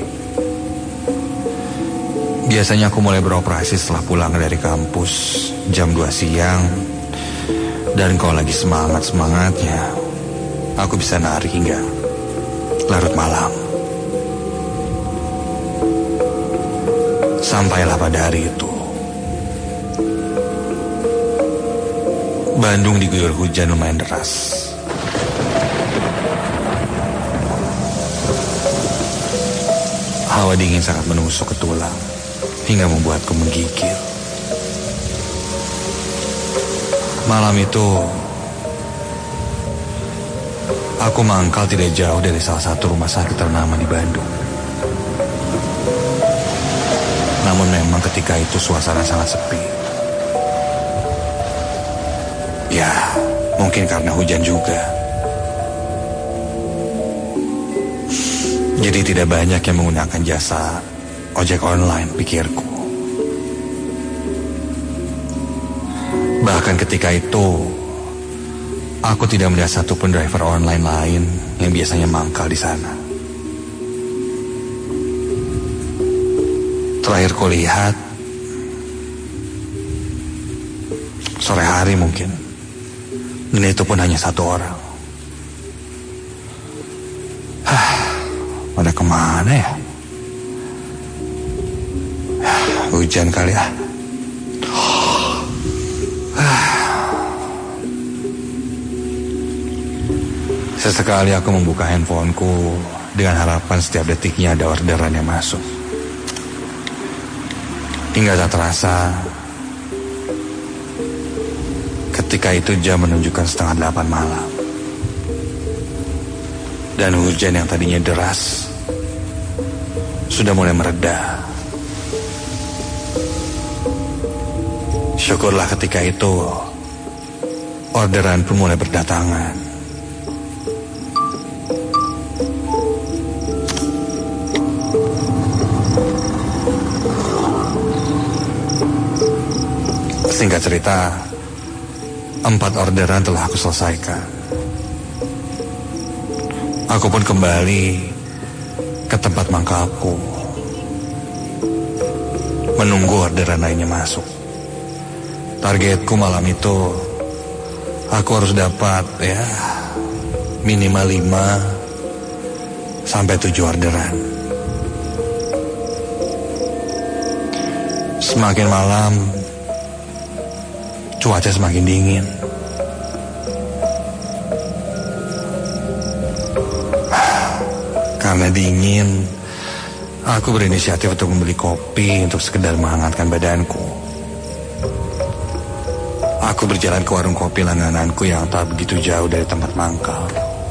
Biasanya aku mulai beroperasi setelah pulang dari kampus jam dua siang. Dan kalau lagi semangat-semangatnya, aku bisa narik hingga larut malam. Sampailah pada hari itu, Bandung diguyur hujan lumayan deras. Hawa dingin sangat menusuk ke tulang hingga membuatku menggigil. Malam itu, aku mangkal tidak jauh dari salah satu rumah sakit ternama di Bandung. Namun memang ketika itu suasana sangat sepi. Ya, mungkin karena hujan juga. Jadi tidak banyak yang menggunakan jasa ojek online, pikirku. Bahkan ketika itu, aku tidak melihat satupun driver online lain yang biasanya mangkal di sana. Terakhir kulihat, sore hari mungkin. Dan itu pun hanya satu orang. Hah, pada kemana ya? Hujan kali ya. Sesekali aku membuka handphoneku dengan harapan setiap detiknya ada orderan yang masuk. Hingga tak terasa, ketika itu jam menunjukkan setengah delapan malam. Dan hujan yang tadinya deras sudah mulai mereda. Syukurlah ketika itu orderan pun mulai berdatangan. Singkat cerita, empat orderan telah aku selesaikan. Aku pun kembali ke tempat mangkalku, menunggu orderan lainnya masuk. Targetku malam itu, aku harus dapat ya minimal lima sampai tujuh orderan. Semakin malam, cuaca semakin dingin. Karena dingin, aku berinisiatif untuk membeli kopi untuk sekedar menghangatkan badanku. Aku berjalan ke warung kopi langgananku yang tak begitu jauh dari tempat mangkal.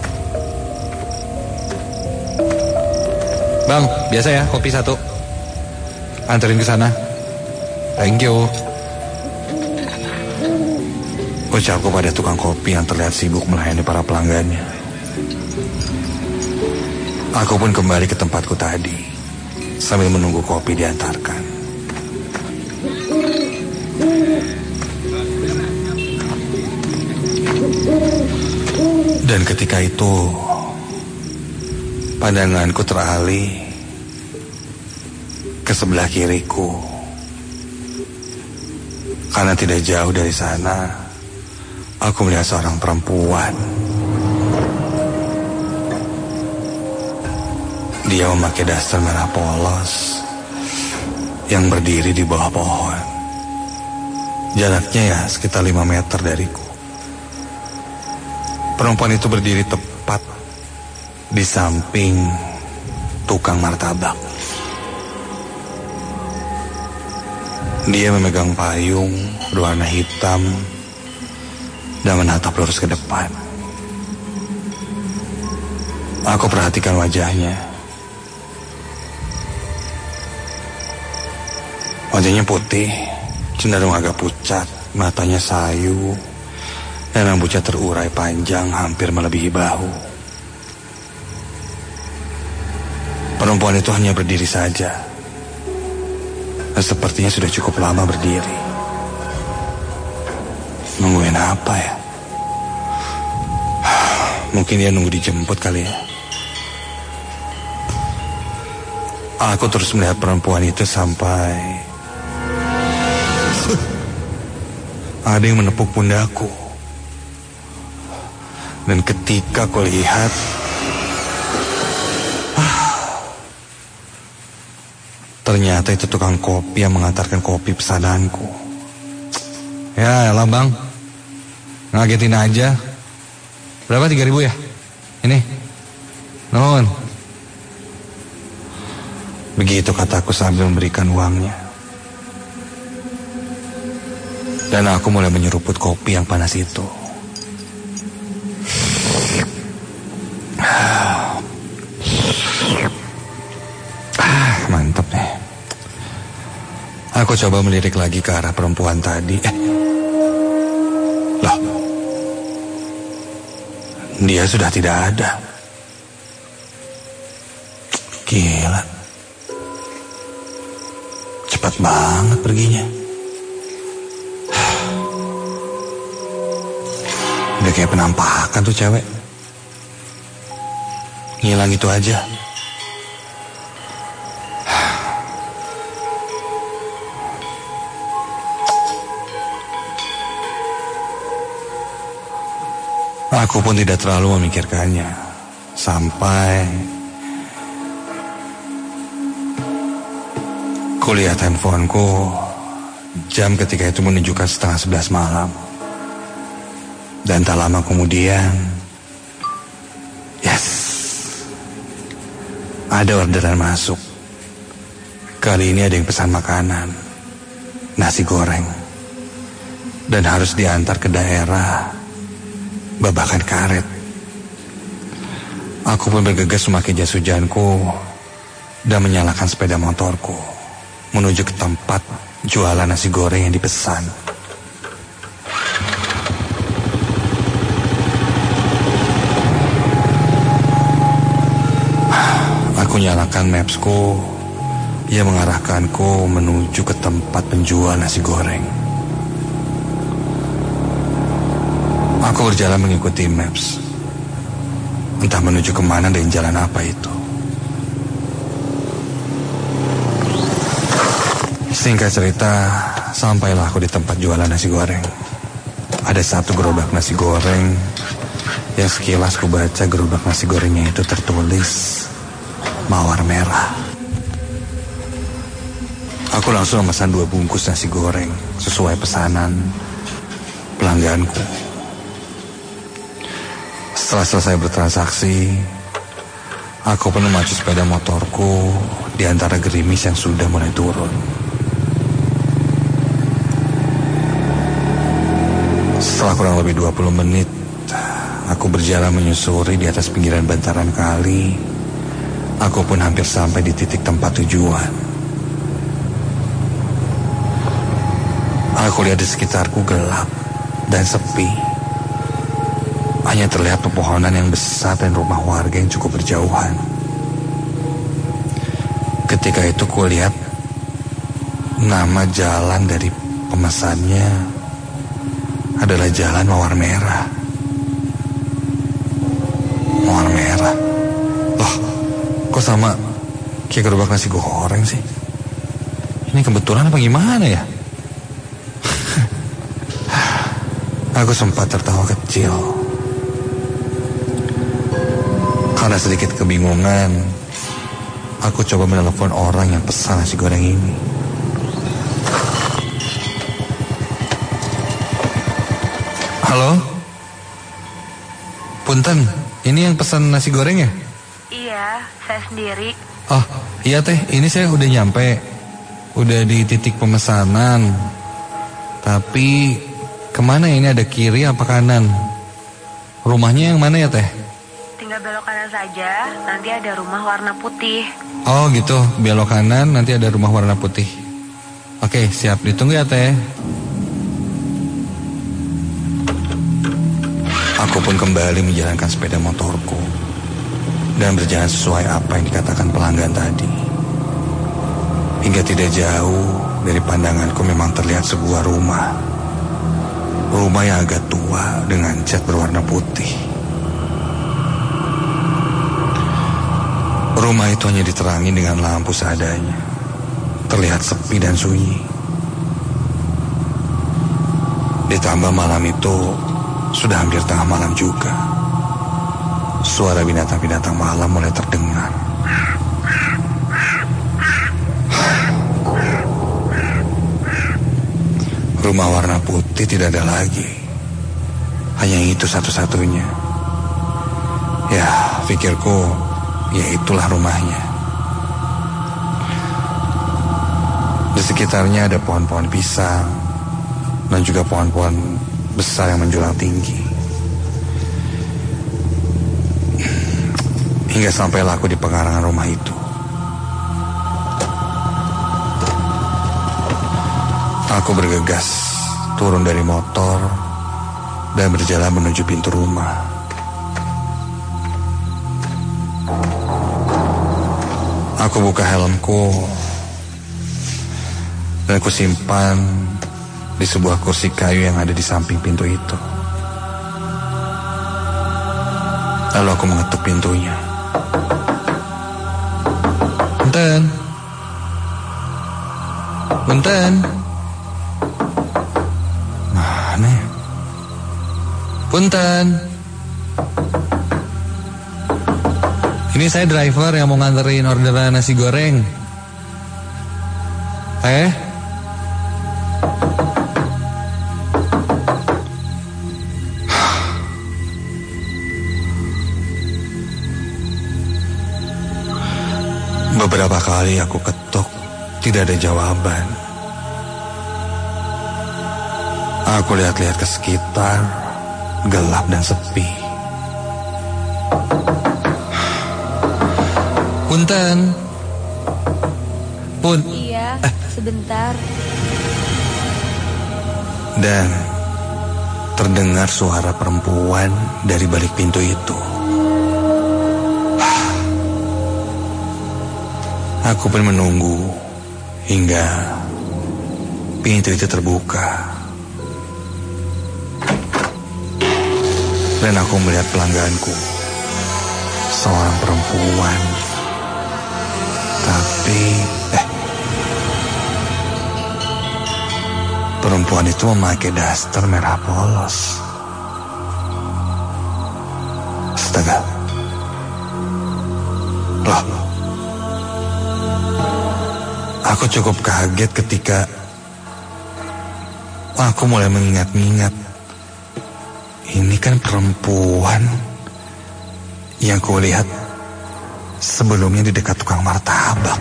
Bang, biasa ya kopi satu. Anterin ke sana. Thank you. Ucapku pada tukang kopi yang terlihat sibuk melayani para pelanggannya. Aku pun kembali ke tempatku tadi, sambil menunggu kopi diantarkan. Dan ketika itu, pandanganku teralih ke sebelah kiriku. Karena tidak jauh dari sana, aku melihat seorang perempuan. Dia memakai daster merah polos yang berdiri di bawah pohon. Jaraknya ya sekitar lima meter dariku. Perempuan itu berdiri tepat di samping tukang martabak. Dia memegang payung berwarna hitam dan menatap lurus ke depan. Aku perhatikan wajahnya. Wajahnya putih, cenderung agak pucat, matanya sayu, dan rambutnya terurai panjang hampir melebihi bahu. Perempuan itu hanya berdiri saja. Dan sepertinya sudah cukup lama berdiri. Nungguin apa ya? Mungkin dia nunggu dijemput kali ya. Aku terus melihat perempuan itu sampai ada yang menepuk pundakku. Dan ketika aku lihat, ternyata itu tukang kopi yang mengantarkan kopi pesananku. Ya elah bang, ngagetin aja. Berapa, tiga ribu ya? Ini Nuhun. Begitu kataku sambil memberikan uangnya. Dan aku mulai menyeruput kopi yang panas itu. Ah, mantap nih. Aku coba melirik lagi ke arah perempuan tadi. Eh, loh, dia sudah tidak ada. Gila, cepat banget perginya. Udah kayak penampakan tuh cewek. Ngilang itu aja. Aku pun tidak terlalu memikirkannya. Sampai kulihat handphoneku, jam ketika itu menunjukkan setengah sebelas malam. Dan tak lama kemudian, yes, ada orderan masuk. Kali ini ada yang pesan makanan, nasi goreng, dan harus diantar ke daerah Babakan Karet. Aku pun bergegas memakai jas hujanku dan menyalakan sepeda motorku menuju ke tempat jualan nasi goreng yang dipesan. Aku nyalakan mapsku yang mengarahkanku menuju ke tempat penjual nasi goreng. Aku berjalan mengikuti maps. Entah menuju kemana dan jalan apa itu. Singkat cerita, sampailah aku di tempat jualan nasi goreng. Ada satu gerobak nasi goreng yang sekilas ku baca gerobak nasi gorengnya itu tertulis Mawar Merah. Aku langsung memesan dua bungkus nasi goreng sesuai pesanan pelangganku. Setelah selesai bertransaksi, aku pun memacu sepeda motorku di antara gerimis yang sudah mulai turun. Setelah kurang lebih dua puluh menit, aku berjalan menyusuri di atas pinggiran bantaran kali. Aku pun hampir sampai di titik tempat tujuan. Aku lihat di sekitarku gelap dan sepi. Hanya terlihat pepohonan yang besar dan rumah warga yang cukup berjauhan. Ketika itu kulihat nama jalan dari pemesannya adalah Jalan Mawar Merah. Mawar Merah. Loh, kok sama kayak gerobak nasi goreng sih? Ini kebetulan apa gimana ya? Aku sempat tertawa kecil. Karena sedikit kebingungan, aku coba menelepon orang yang pesan nasi goreng ini. Halo? Punten, ini yang pesan nasi goreng ya? Iya, saya sendiri. Oh, iya teh, ini saya udah nyampe. Udah di titik pemesanan. Tapi kemana ini, ada kiri apa kanan? Rumahnya yang mana ya teh? Tinggal belok kanan saja, nanti ada rumah warna putih. Oh gitu, belok kanan nanti ada rumah warna putih. Oke, siap, ditunggu ya teh. Aku pun kembali menjalankan sepeda motorku dan berjalan sesuai apa yang dikatakan pelanggan tadi. Hingga tidak jauh dari pandanganku memang terlihat sebuah rumah. Rumah yang agak tua dengan cat berwarna putih. Rumah itu hanya diterangi dengan lampu seadanya. Terlihat sepi dan sunyi. Ditambah malam itu sudah hampir tengah malam juga. Suara binatang-binatang malam mulai terdengar. Rumah warna putih tidak ada lagi. Hanya itu satu-satunya. Ya, pikirku, ya itulah rumahnya. Di sekitarnya ada pohon-pohon pisang dan juga pohon-pohon besar yang menjulang tinggi. Hingga sampailah aku di pengarangan rumah itu. Aku bergegas turun dari motor dan berjalan menuju pintu rumah. Aku buka helmku dan aku simpan di sebuah kursi kayu yang ada di samping pintu itu. Lalu aku mengetuk pintunya. Punten. Punten. Mana ya? Punten. Ini saya driver yang mau nganterin orderan nasi goreng. Eh? Beberapa kali aku ketuk, tidak ada jawaban. Aku lihat-lihat ke sekitar, gelap dan sepi. Punten. Pun. Iya, eh. sebentar. Dan terdengar suara perempuan dari balik pintu itu. Aku pun menunggu hingga pintu itu terbuka. Dan aku melihat pelangganku, seorang perempuan. Tapi, eh, perempuan itu memakai daster merah polos. Astaga. Loh. Aku cukup kaget ketika aku mulai mengingat-ingat. Ini kan perempuan yang kulihat sebelumnya di dekat tukang martabak.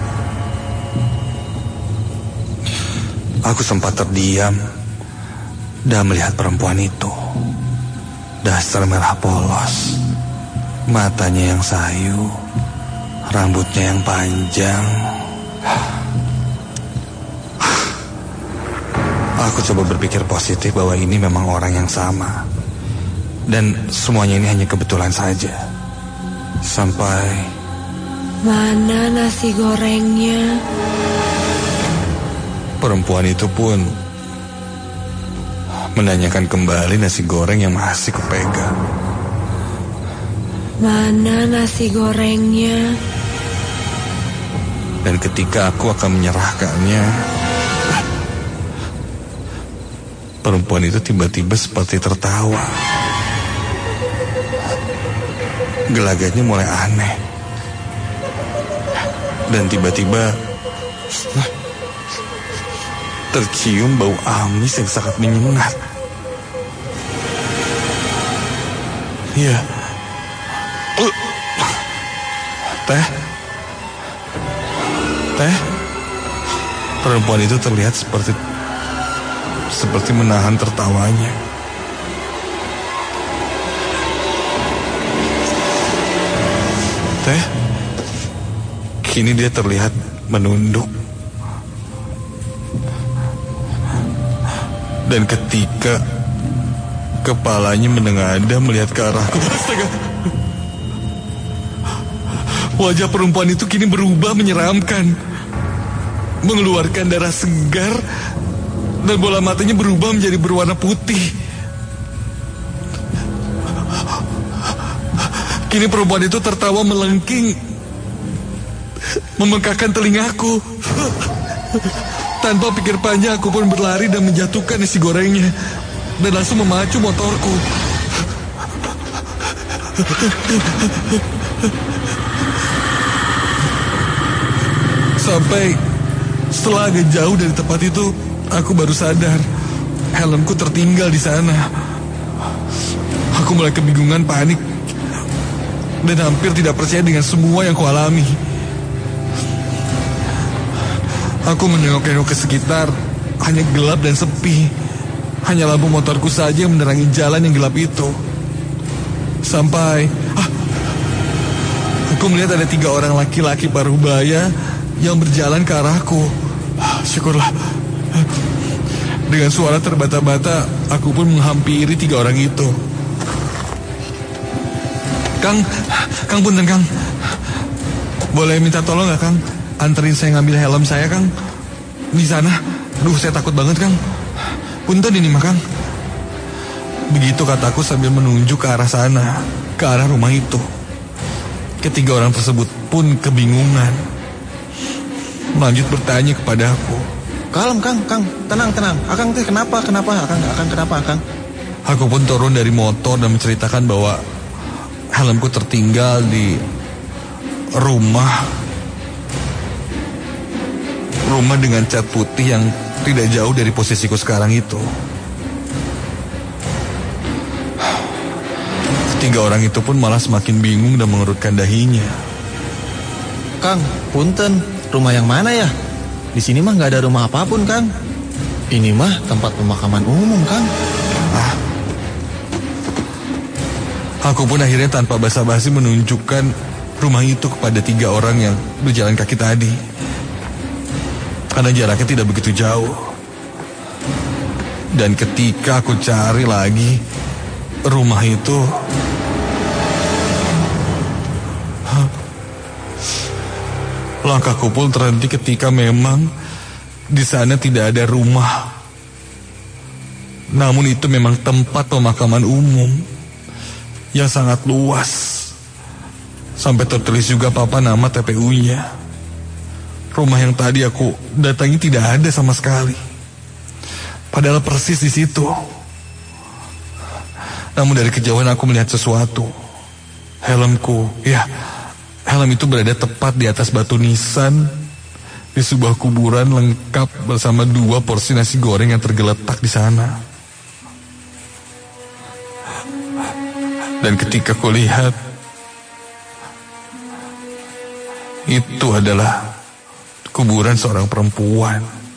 Aku sempat terdiam dan melihat perempuan itu. Daster merah polos, matanya yang sayu, rambutnya yang panjang. Aku coba berpikir positif bahwa ini memang orang yang sama. Dan semuanya ini hanya kebetulan saja. Sampai... Mana nasi gorengnya? Perempuan itu pun menanyakan kembali nasi goreng yang masih kupegang. Mana nasi gorengnya? Dan ketika aku akan menyerahkannya, perempuan itu tiba-tiba seperti tertawa. Gelagatnya mulai aneh. Dan tiba-tiba tercium bau amis yang sangat menyengat. Iya. Uh. Teh. Teh. Perempuan itu terlihat seperti seperti menahan tertawanya. Teh. Kini dia terlihat menunduk. Dan ketika kepalanya menengadah melihat ke arahku, astaga. Wajah perempuan itu kini berubah menyeramkan, mengeluarkan darah segar, dan bola matanya berubah menjadi berwarna putih. Kini perempuan itu tertawa melengking, membengkakkan telingaku. Tanpa pikir panjang aku pun berlari dan menjatuhkan nasi gorengnya, dan langsung memacu motorku. Sampai setelah agak jauh dari tempat itu, aku baru sadar helmku tertinggal di sana. Aku mulai kebingungan, panik, dan hampir tidak percaya dengan semua yang kualami. Aku menengok-nengok ke sekitar, hanya gelap dan sepi. Hanya lampu motorku saja yang menerangi jalan yang gelap itu. Sampai ah, aku melihat ada tiga orang laki-laki paruh baya yang berjalan ke arahku. Ah, syukurlah. Dengan suara terbata-bata, aku pun menghampiri tiga orang itu. Kang, Kang punten Kang. Boleh minta tolong gak Kang? Anterin saya ngambil helm saya Kang. Di sana. Duh, saya takut banget Kang. Punten ini mah Kang. Begitu kataku sambil menunjuk ke arah sana, ke arah rumah itu. Ketiga orang tersebut pun kebingungan, lanjut bertanya kepada aku. Kalem Kang, Kang, tenang, tenang. Akang teh kenapa, kenapa, Akang, Akang kenapa, Akang? Aku pun turun dari motor dan menceritakan bahwa helmku tertinggal di rumah. Rumah dengan cat putih yang tidak jauh dari posisiku sekarang itu. Ketiga orang itu pun malah semakin bingung dan mengerutkan dahinya. Kang, punten, rumah yang mana ya? Di sini mah nggak ada rumah apapun, Kang. Ini mah tempat pemakaman umum, Kang. Ah. Aku pun akhirnya tanpa basa-basi menunjukkan rumah itu kepada tiga orang yang berjalan kaki tadi. Karena jaraknya tidak begitu jauh. Dan ketika aku cari lagi rumah itu, langkahku pun terhenti ketika memang di sana tidak ada rumah. Namun itu memang tempat pemakaman umum yang sangat luas. Sampai tertulis juga papan nama T P U-nya. Rumah yang tadi aku datangi tidak ada sama sekali. Padahal persis di situ. Namun dari kejauhan aku melihat sesuatu. Helmku, ya, helm itu berada tepat di atas batu nisan di sebuah kuburan lengkap bersama dua porsi nasi goreng yang tergeletak di sana. Dan ketika kulihat, itu adalah kuburan seorang perempuan.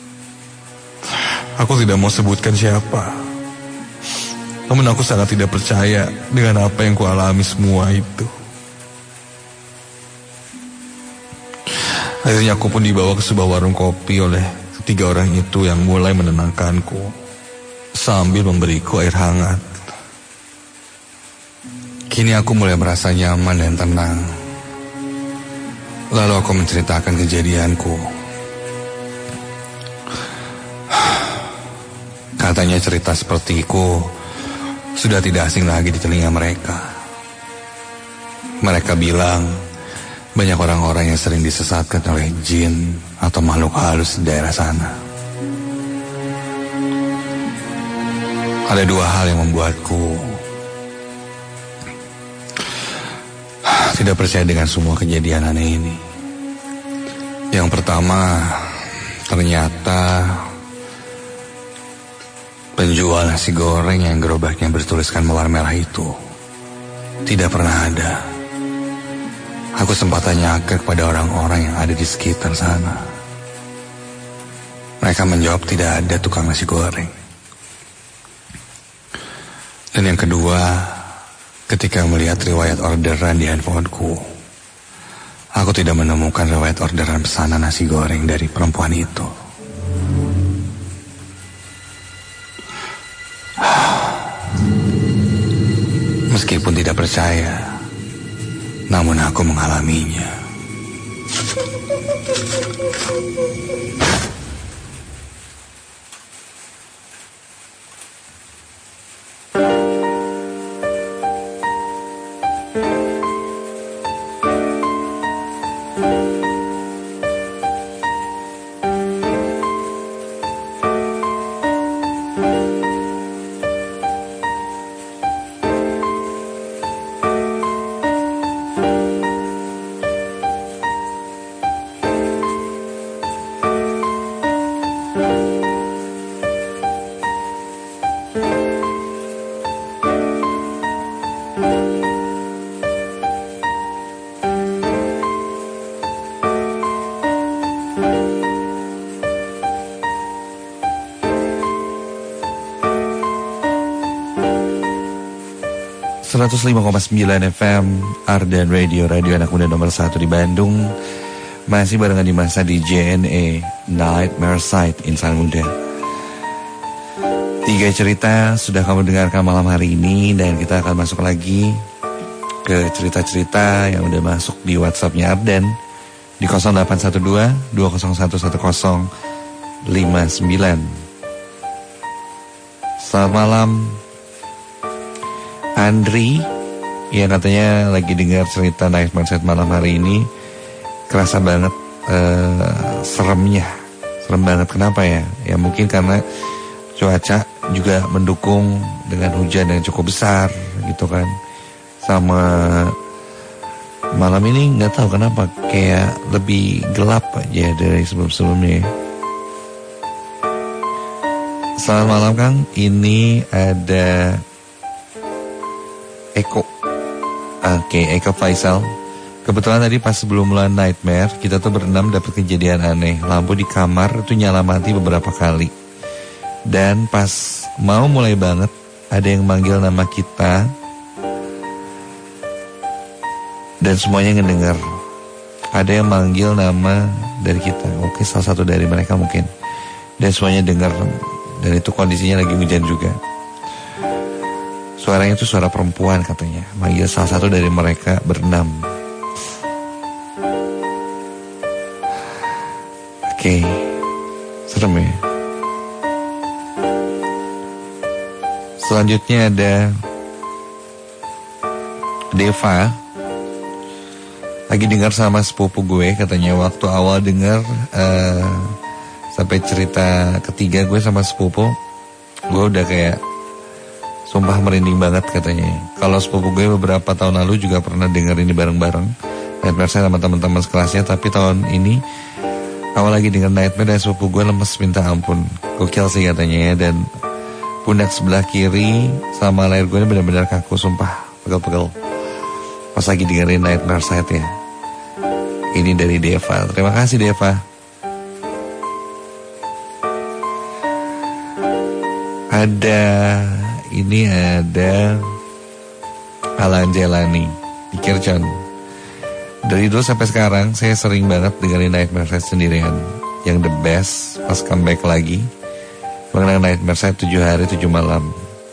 Aku tidak mau sebutkan siapa. Namun aku sangat tidak percaya dengan apa yang kualami semua itu. Akhirnya aku pun dibawa ke sebuah warung kopi oleh ketiga orang itu yang mulai menenangkanku sambil memberiku air hangat. Kini aku mulai merasa nyaman dan tenang. Lalu aku menceritakan kejadianku. Katanya cerita sepertiku sudah tidak asing lagi di telinga mereka. Mereka bilang banyak orang-orang yang sering disesatkan oleh jin atau makhluk halus di daerah sana. Ada dua hal yang membuatku tidak percaya dengan semua kejadian aneh ini. Yang pertama, ternyata penjual nasi goreng yang gerobaknya bertuliskan mawar merah itu tidak pernah ada. Aku sempat tanyakan kepada orang-orang yang ada di sekitar sana. Mereka menjawab tidak ada tukang nasi goreng. Dan yang kedua, ketika melihat riwayat orderan di handphoneku, aku tidak menemukan riwayat orderan pesanan nasi goreng dari perempuan itu. Meskipun tidak percaya, namun aku mengalaminya. seratus lima koma sembilan F M Ardan Radio, radio anak muda nomor satu di Bandung. Masih barengan di masa di J N E Nightmare Site Insan Muda. Tiga cerita sudah kamu dengarkan malam hari ini, dan kita akan masuk lagi ke cerita-cerita yang udah masuk di WhatsApp-nya Ardan di nol delapan satu dua dua nol satu satu nol lima sembilan. Selamat malam Andri, yang katanya lagi dengar cerita Nightmare Set malam hari ini. Kerasa banget uh, seremnya. Serem banget, kenapa ya? Ya mungkin karena cuaca juga mendukung dengan hujan yang cukup besar gitu kan. Sama malam ini gak tahu kenapa kayak lebih gelap aja dari sebelum-sebelumnya. Selamat malam Kang, ini ada Eko. Oke, Eko Faisal. Kebetulan tadi pas sebelum mulai Nightmare, kita tuh berenam dapat kejadian aneh. Lampu di kamar itu nyala mati beberapa kali. Dan pas mau mulai banget, ada yang manggil nama kita. Dan semuanya ngedenger. Ada yang manggil nama dari kita. Oke, salah satu dari mereka mungkin. Dan semuanya dengar. Dan itu kondisinya lagi hujan juga. Suaranya itu suara perempuan katanya. Manggil salah satu dari mereka berenam. Oke, serem ya. Selanjutnya ada Deva. Lagi dengar sama sepupu gue, katanya waktu awal dengar uh, sampai cerita ketiga gue sama sepupu, gue udah kayak sumpah merinding banget katanya. Kalau sepupu gue beberapa tahun lalu juga pernah denger ini bareng-bareng Nightmare sama teman-teman sekelasnya, tapi tahun ini awal lagi denger Nightmare dan sepupu gue lemes minta ampun. Gokil sih katanya ya. Dan pundak sebelah kiri sama leher gue ini benar-benar kaku, sumpah pegel-pegel pas lagi dengerin Nightmare Set ya. Ini dari Deva. Terima kasih Deva. Ada ini ada Alan Jelani di Kircon. Dari dulu sampai sekarang saya sering banget dengerin Nightmare Set sendirian. Yang the best pas comeback lagi mengenang Nightmare Set tujuh hari tujuh malam.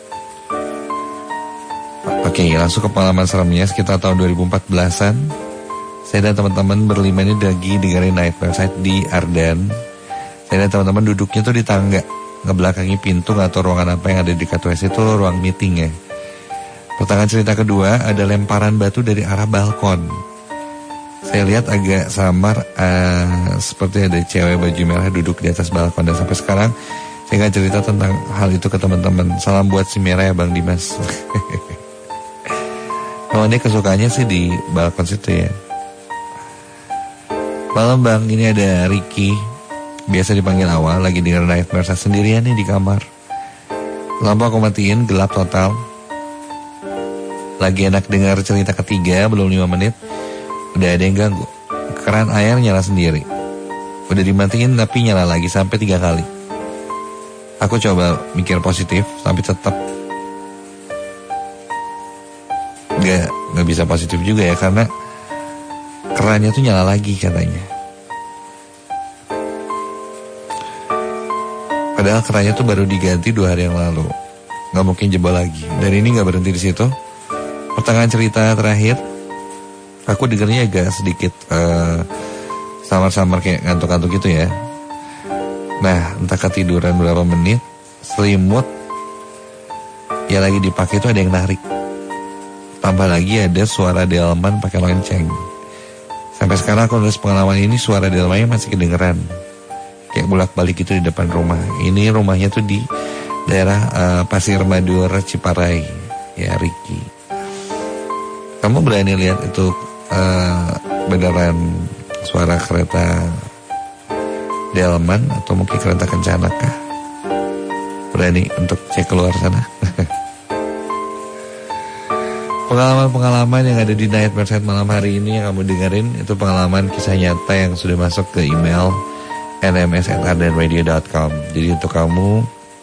Oke, langsung ke pengalaman seremnya. Sekitar tahun dua ribu empat belasan, saya dan teman-teman berlima ini lagi dengerin Nightmare Set di Ardan. Saya dan teman-teman duduknya tuh di tangga, ngebelakangi pintu atau ruangan apa yang ada di dekat W C itu ruang meeting ya. Pertengahan cerita kedua ada lemparan batu dari arah balkon. Saya lihat agak samar, uh, seperti ada cewek baju merah duduk di atas balkon. Dan sampai sekarang saya gak cerita tentang hal itu ke teman-teman. Salam buat si merah ya Bang Dimas. Oh, ini kesukaannya sih di balkon situ ya. Malam Bang, ini ada Ricky, biasa dipanggil Awal, lagi denger Nightmare sendirian nih di kamar. Lampu aku matiin, gelap total. Lagi enak dengar cerita ketiga, belum lima menit udah ada yang ganggu. Keran air nyala sendiri. Udah dimatiin tapi nyala lagi sampai tiga kali. Aku coba mikir positif, tapi tetap Gak, gak bisa positif juga ya, karena kerannya tuh nyala lagi katanya. Padahal kerannya tuh baru diganti dua hari yang lalu. Gak mungkin jebol lagi. Dan ini gak berhenti di situ. Pertengahan cerita terakhir, aku dengernya agak sedikit uh, samar-samar kayak ngantuk-ngantuk gitu ya. Nah, entah ketiduran berapa menit, selimut yang lagi dipakai itu ada yang narik. Tambah lagi ada suara delman pakai lonceng. Sampai sekarang aku nulis pengalaman ini, suara delmannya masih kedengeran. Kayak bolak-balik gitu di depan rumah. Ini rumahnya tuh di daerah uh, Pasir Madur Ciparai. Ya Ricky, kamu berani lihat itu uh, beneran suara kereta delman atau mungkin kereta kencana kah? Berani untuk cek keluar sana? Pengalaman-pengalaman yang ada di Nightmare Set malam hari ini yang kamu dengerin itu pengalaman kisah nyata yang sudah masuk ke email n m s at ardan radio dot com. Jadi untuk kamu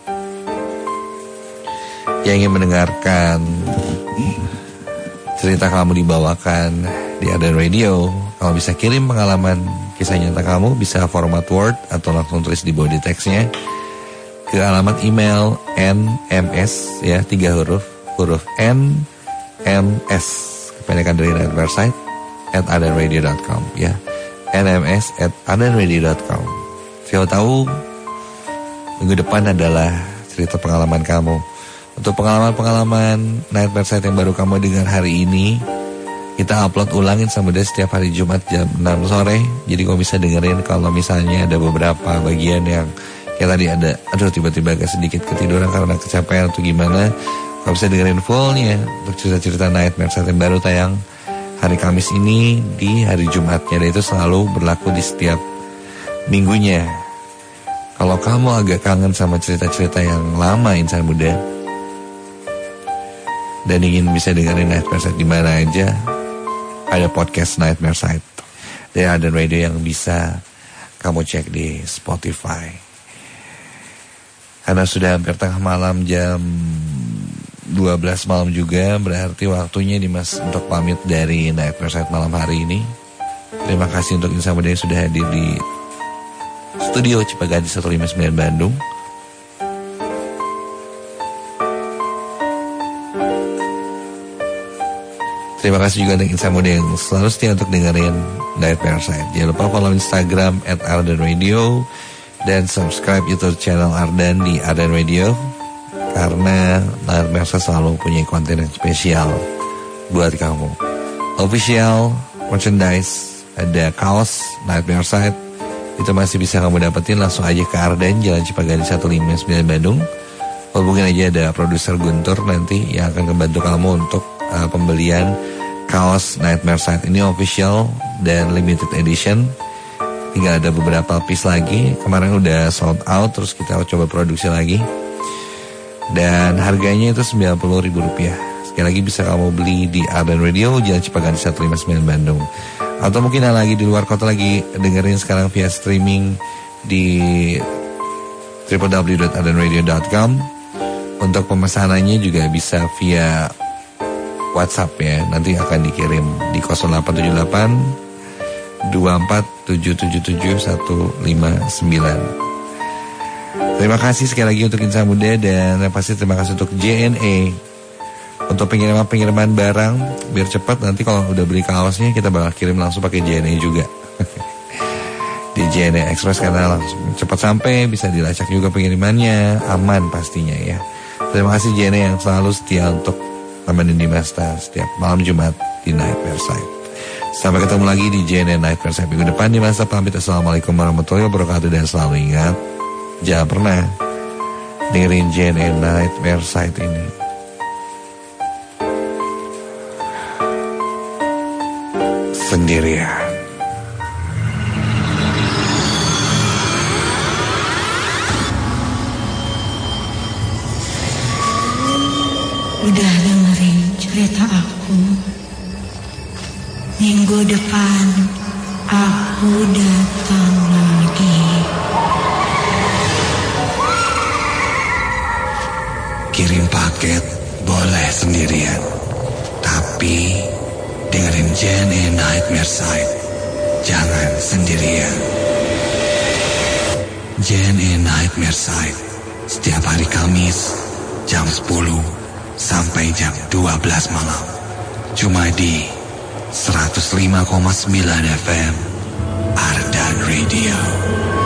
yang ingin mendengarkan cerita kamu dibawakan di Ardan Radio, kamu bisa kirim pengalaman kisah nyata kamu, bisa format Word atau langsung tulis di body text-nya ke alamat email nms ya, tiga huruf, huruf N M S kependekan dari Night Bearside at adanradio dot com ya, nms at adanradio dot com. Siapa tahu minggu depan adalah cerita pengalaman kamu. Untuk pengalaman-pengalaman Night Bearside yang baru kamu dengar hari ini, kita upload ulangin sama dia setiap hari Jumat jam enam sore. Jadi kamu bisa dengerin kalau misalnya ada beberapa bagian yang kayak tadi ada, aduh tiba-tiba agak sedikit ketiduran karena kecapean atau gimana, kamu bisa dengerin fullnya untuk cerita-cerita Night Bearside yang baru tayang hari Kamis ini di hari Jumatnya. Dan itu selalu berlaku di setiap minggunya. Kalau kamu agak kangen sama cerita-cerita yang lama insan muda dan ingin bisa dengerin Night Bearside di mana aja, ada podcast Night Bearside dari Adan Radio yang bisa kamu cek di Spotify. Karena sudah hampir tengah malam, jam dua belas malam juga, berarti waktunya Dimas untuk pamit dari Night Bearside malam hari ini. Terima kasih untuk insan muda yang sudah hadir di Studio Cipagadi seratus lima puluh sembilan Bandung. Terima kasih juga untuk insan muda yang selalu setia untuk dengerin Night Bearside. Jangan lupa follow Instagram at Ardan Radio dan subscribe YouTube channel Ardan di Ardan Radio, karena Night Bearside selalu punya konten yang spesial buat kamu. Official merchandise, ada kaos Night Bearside, itu masih bisa kamu dapetin langsung aja ke Ardan, Jalan Cipagadi seratus lima puluh sembilan Bandung. Hubungin aja, ada produser Guntur nanti yang akan membantu kamu untuk uh, pembelian kaos Night Bearside ini official dan limited edition. Tinggal ada beberapa piece lagi. Kemarin udah sold out, terus kita coba produksi lagi. Dan harganya itu sembilan puluh ribu rupiah. Sekali lagi bisa kamu beli di Ardan Radio, Jalan Cipagadi seratus lima puluh sembilan Bandung. Atau mungkin yang lagi di luar kota lagi dengerin sekarang via streaming di w w w dot adan radio dot com. Untuk pemesanannya juga bisa via WhatsApp ya. Nanti akan dikirim di nol delapan tujuh delapan dua empat tujuh tujuh tujuh satu lima sembilan. Terima kasih sekali lagi untuk insan muda, dan pasti terima kasih untuk J N E untuk pengiriman-pengiriman barang. Biar cepat, nanti kalau udah beli kaosnya kita bakal kirim langsung pakai J N E juga. Di J N E Express, karena langsung cepat sampai, bisa dilacak juga pengirimannya, aman pastinya ya. Terima kasih J N E yang selalu setia untuk nemenin Dimas setiap malam Jumat di Night Bearside. Sampai ketemu lagi di J N E Night Bearside minggu depan. Dimas pamit, assalamualaikum warahmatullahi wabarakatuh, dan selalu ingat, jangan pernah dengerin J N E Night Bearside ini sendirian. Udah dengerin cerita aku. Minggu depan aku datang lagi. Kirim paket boleh sendirian, tapi dengerin J N E Night Bearside jangan sendirian. J N E Night Bearside setiap hari Kamis jam sepuluh sampai jam dua belas malam, cuma di seratus lima koma sembilan F M Ardan Radio.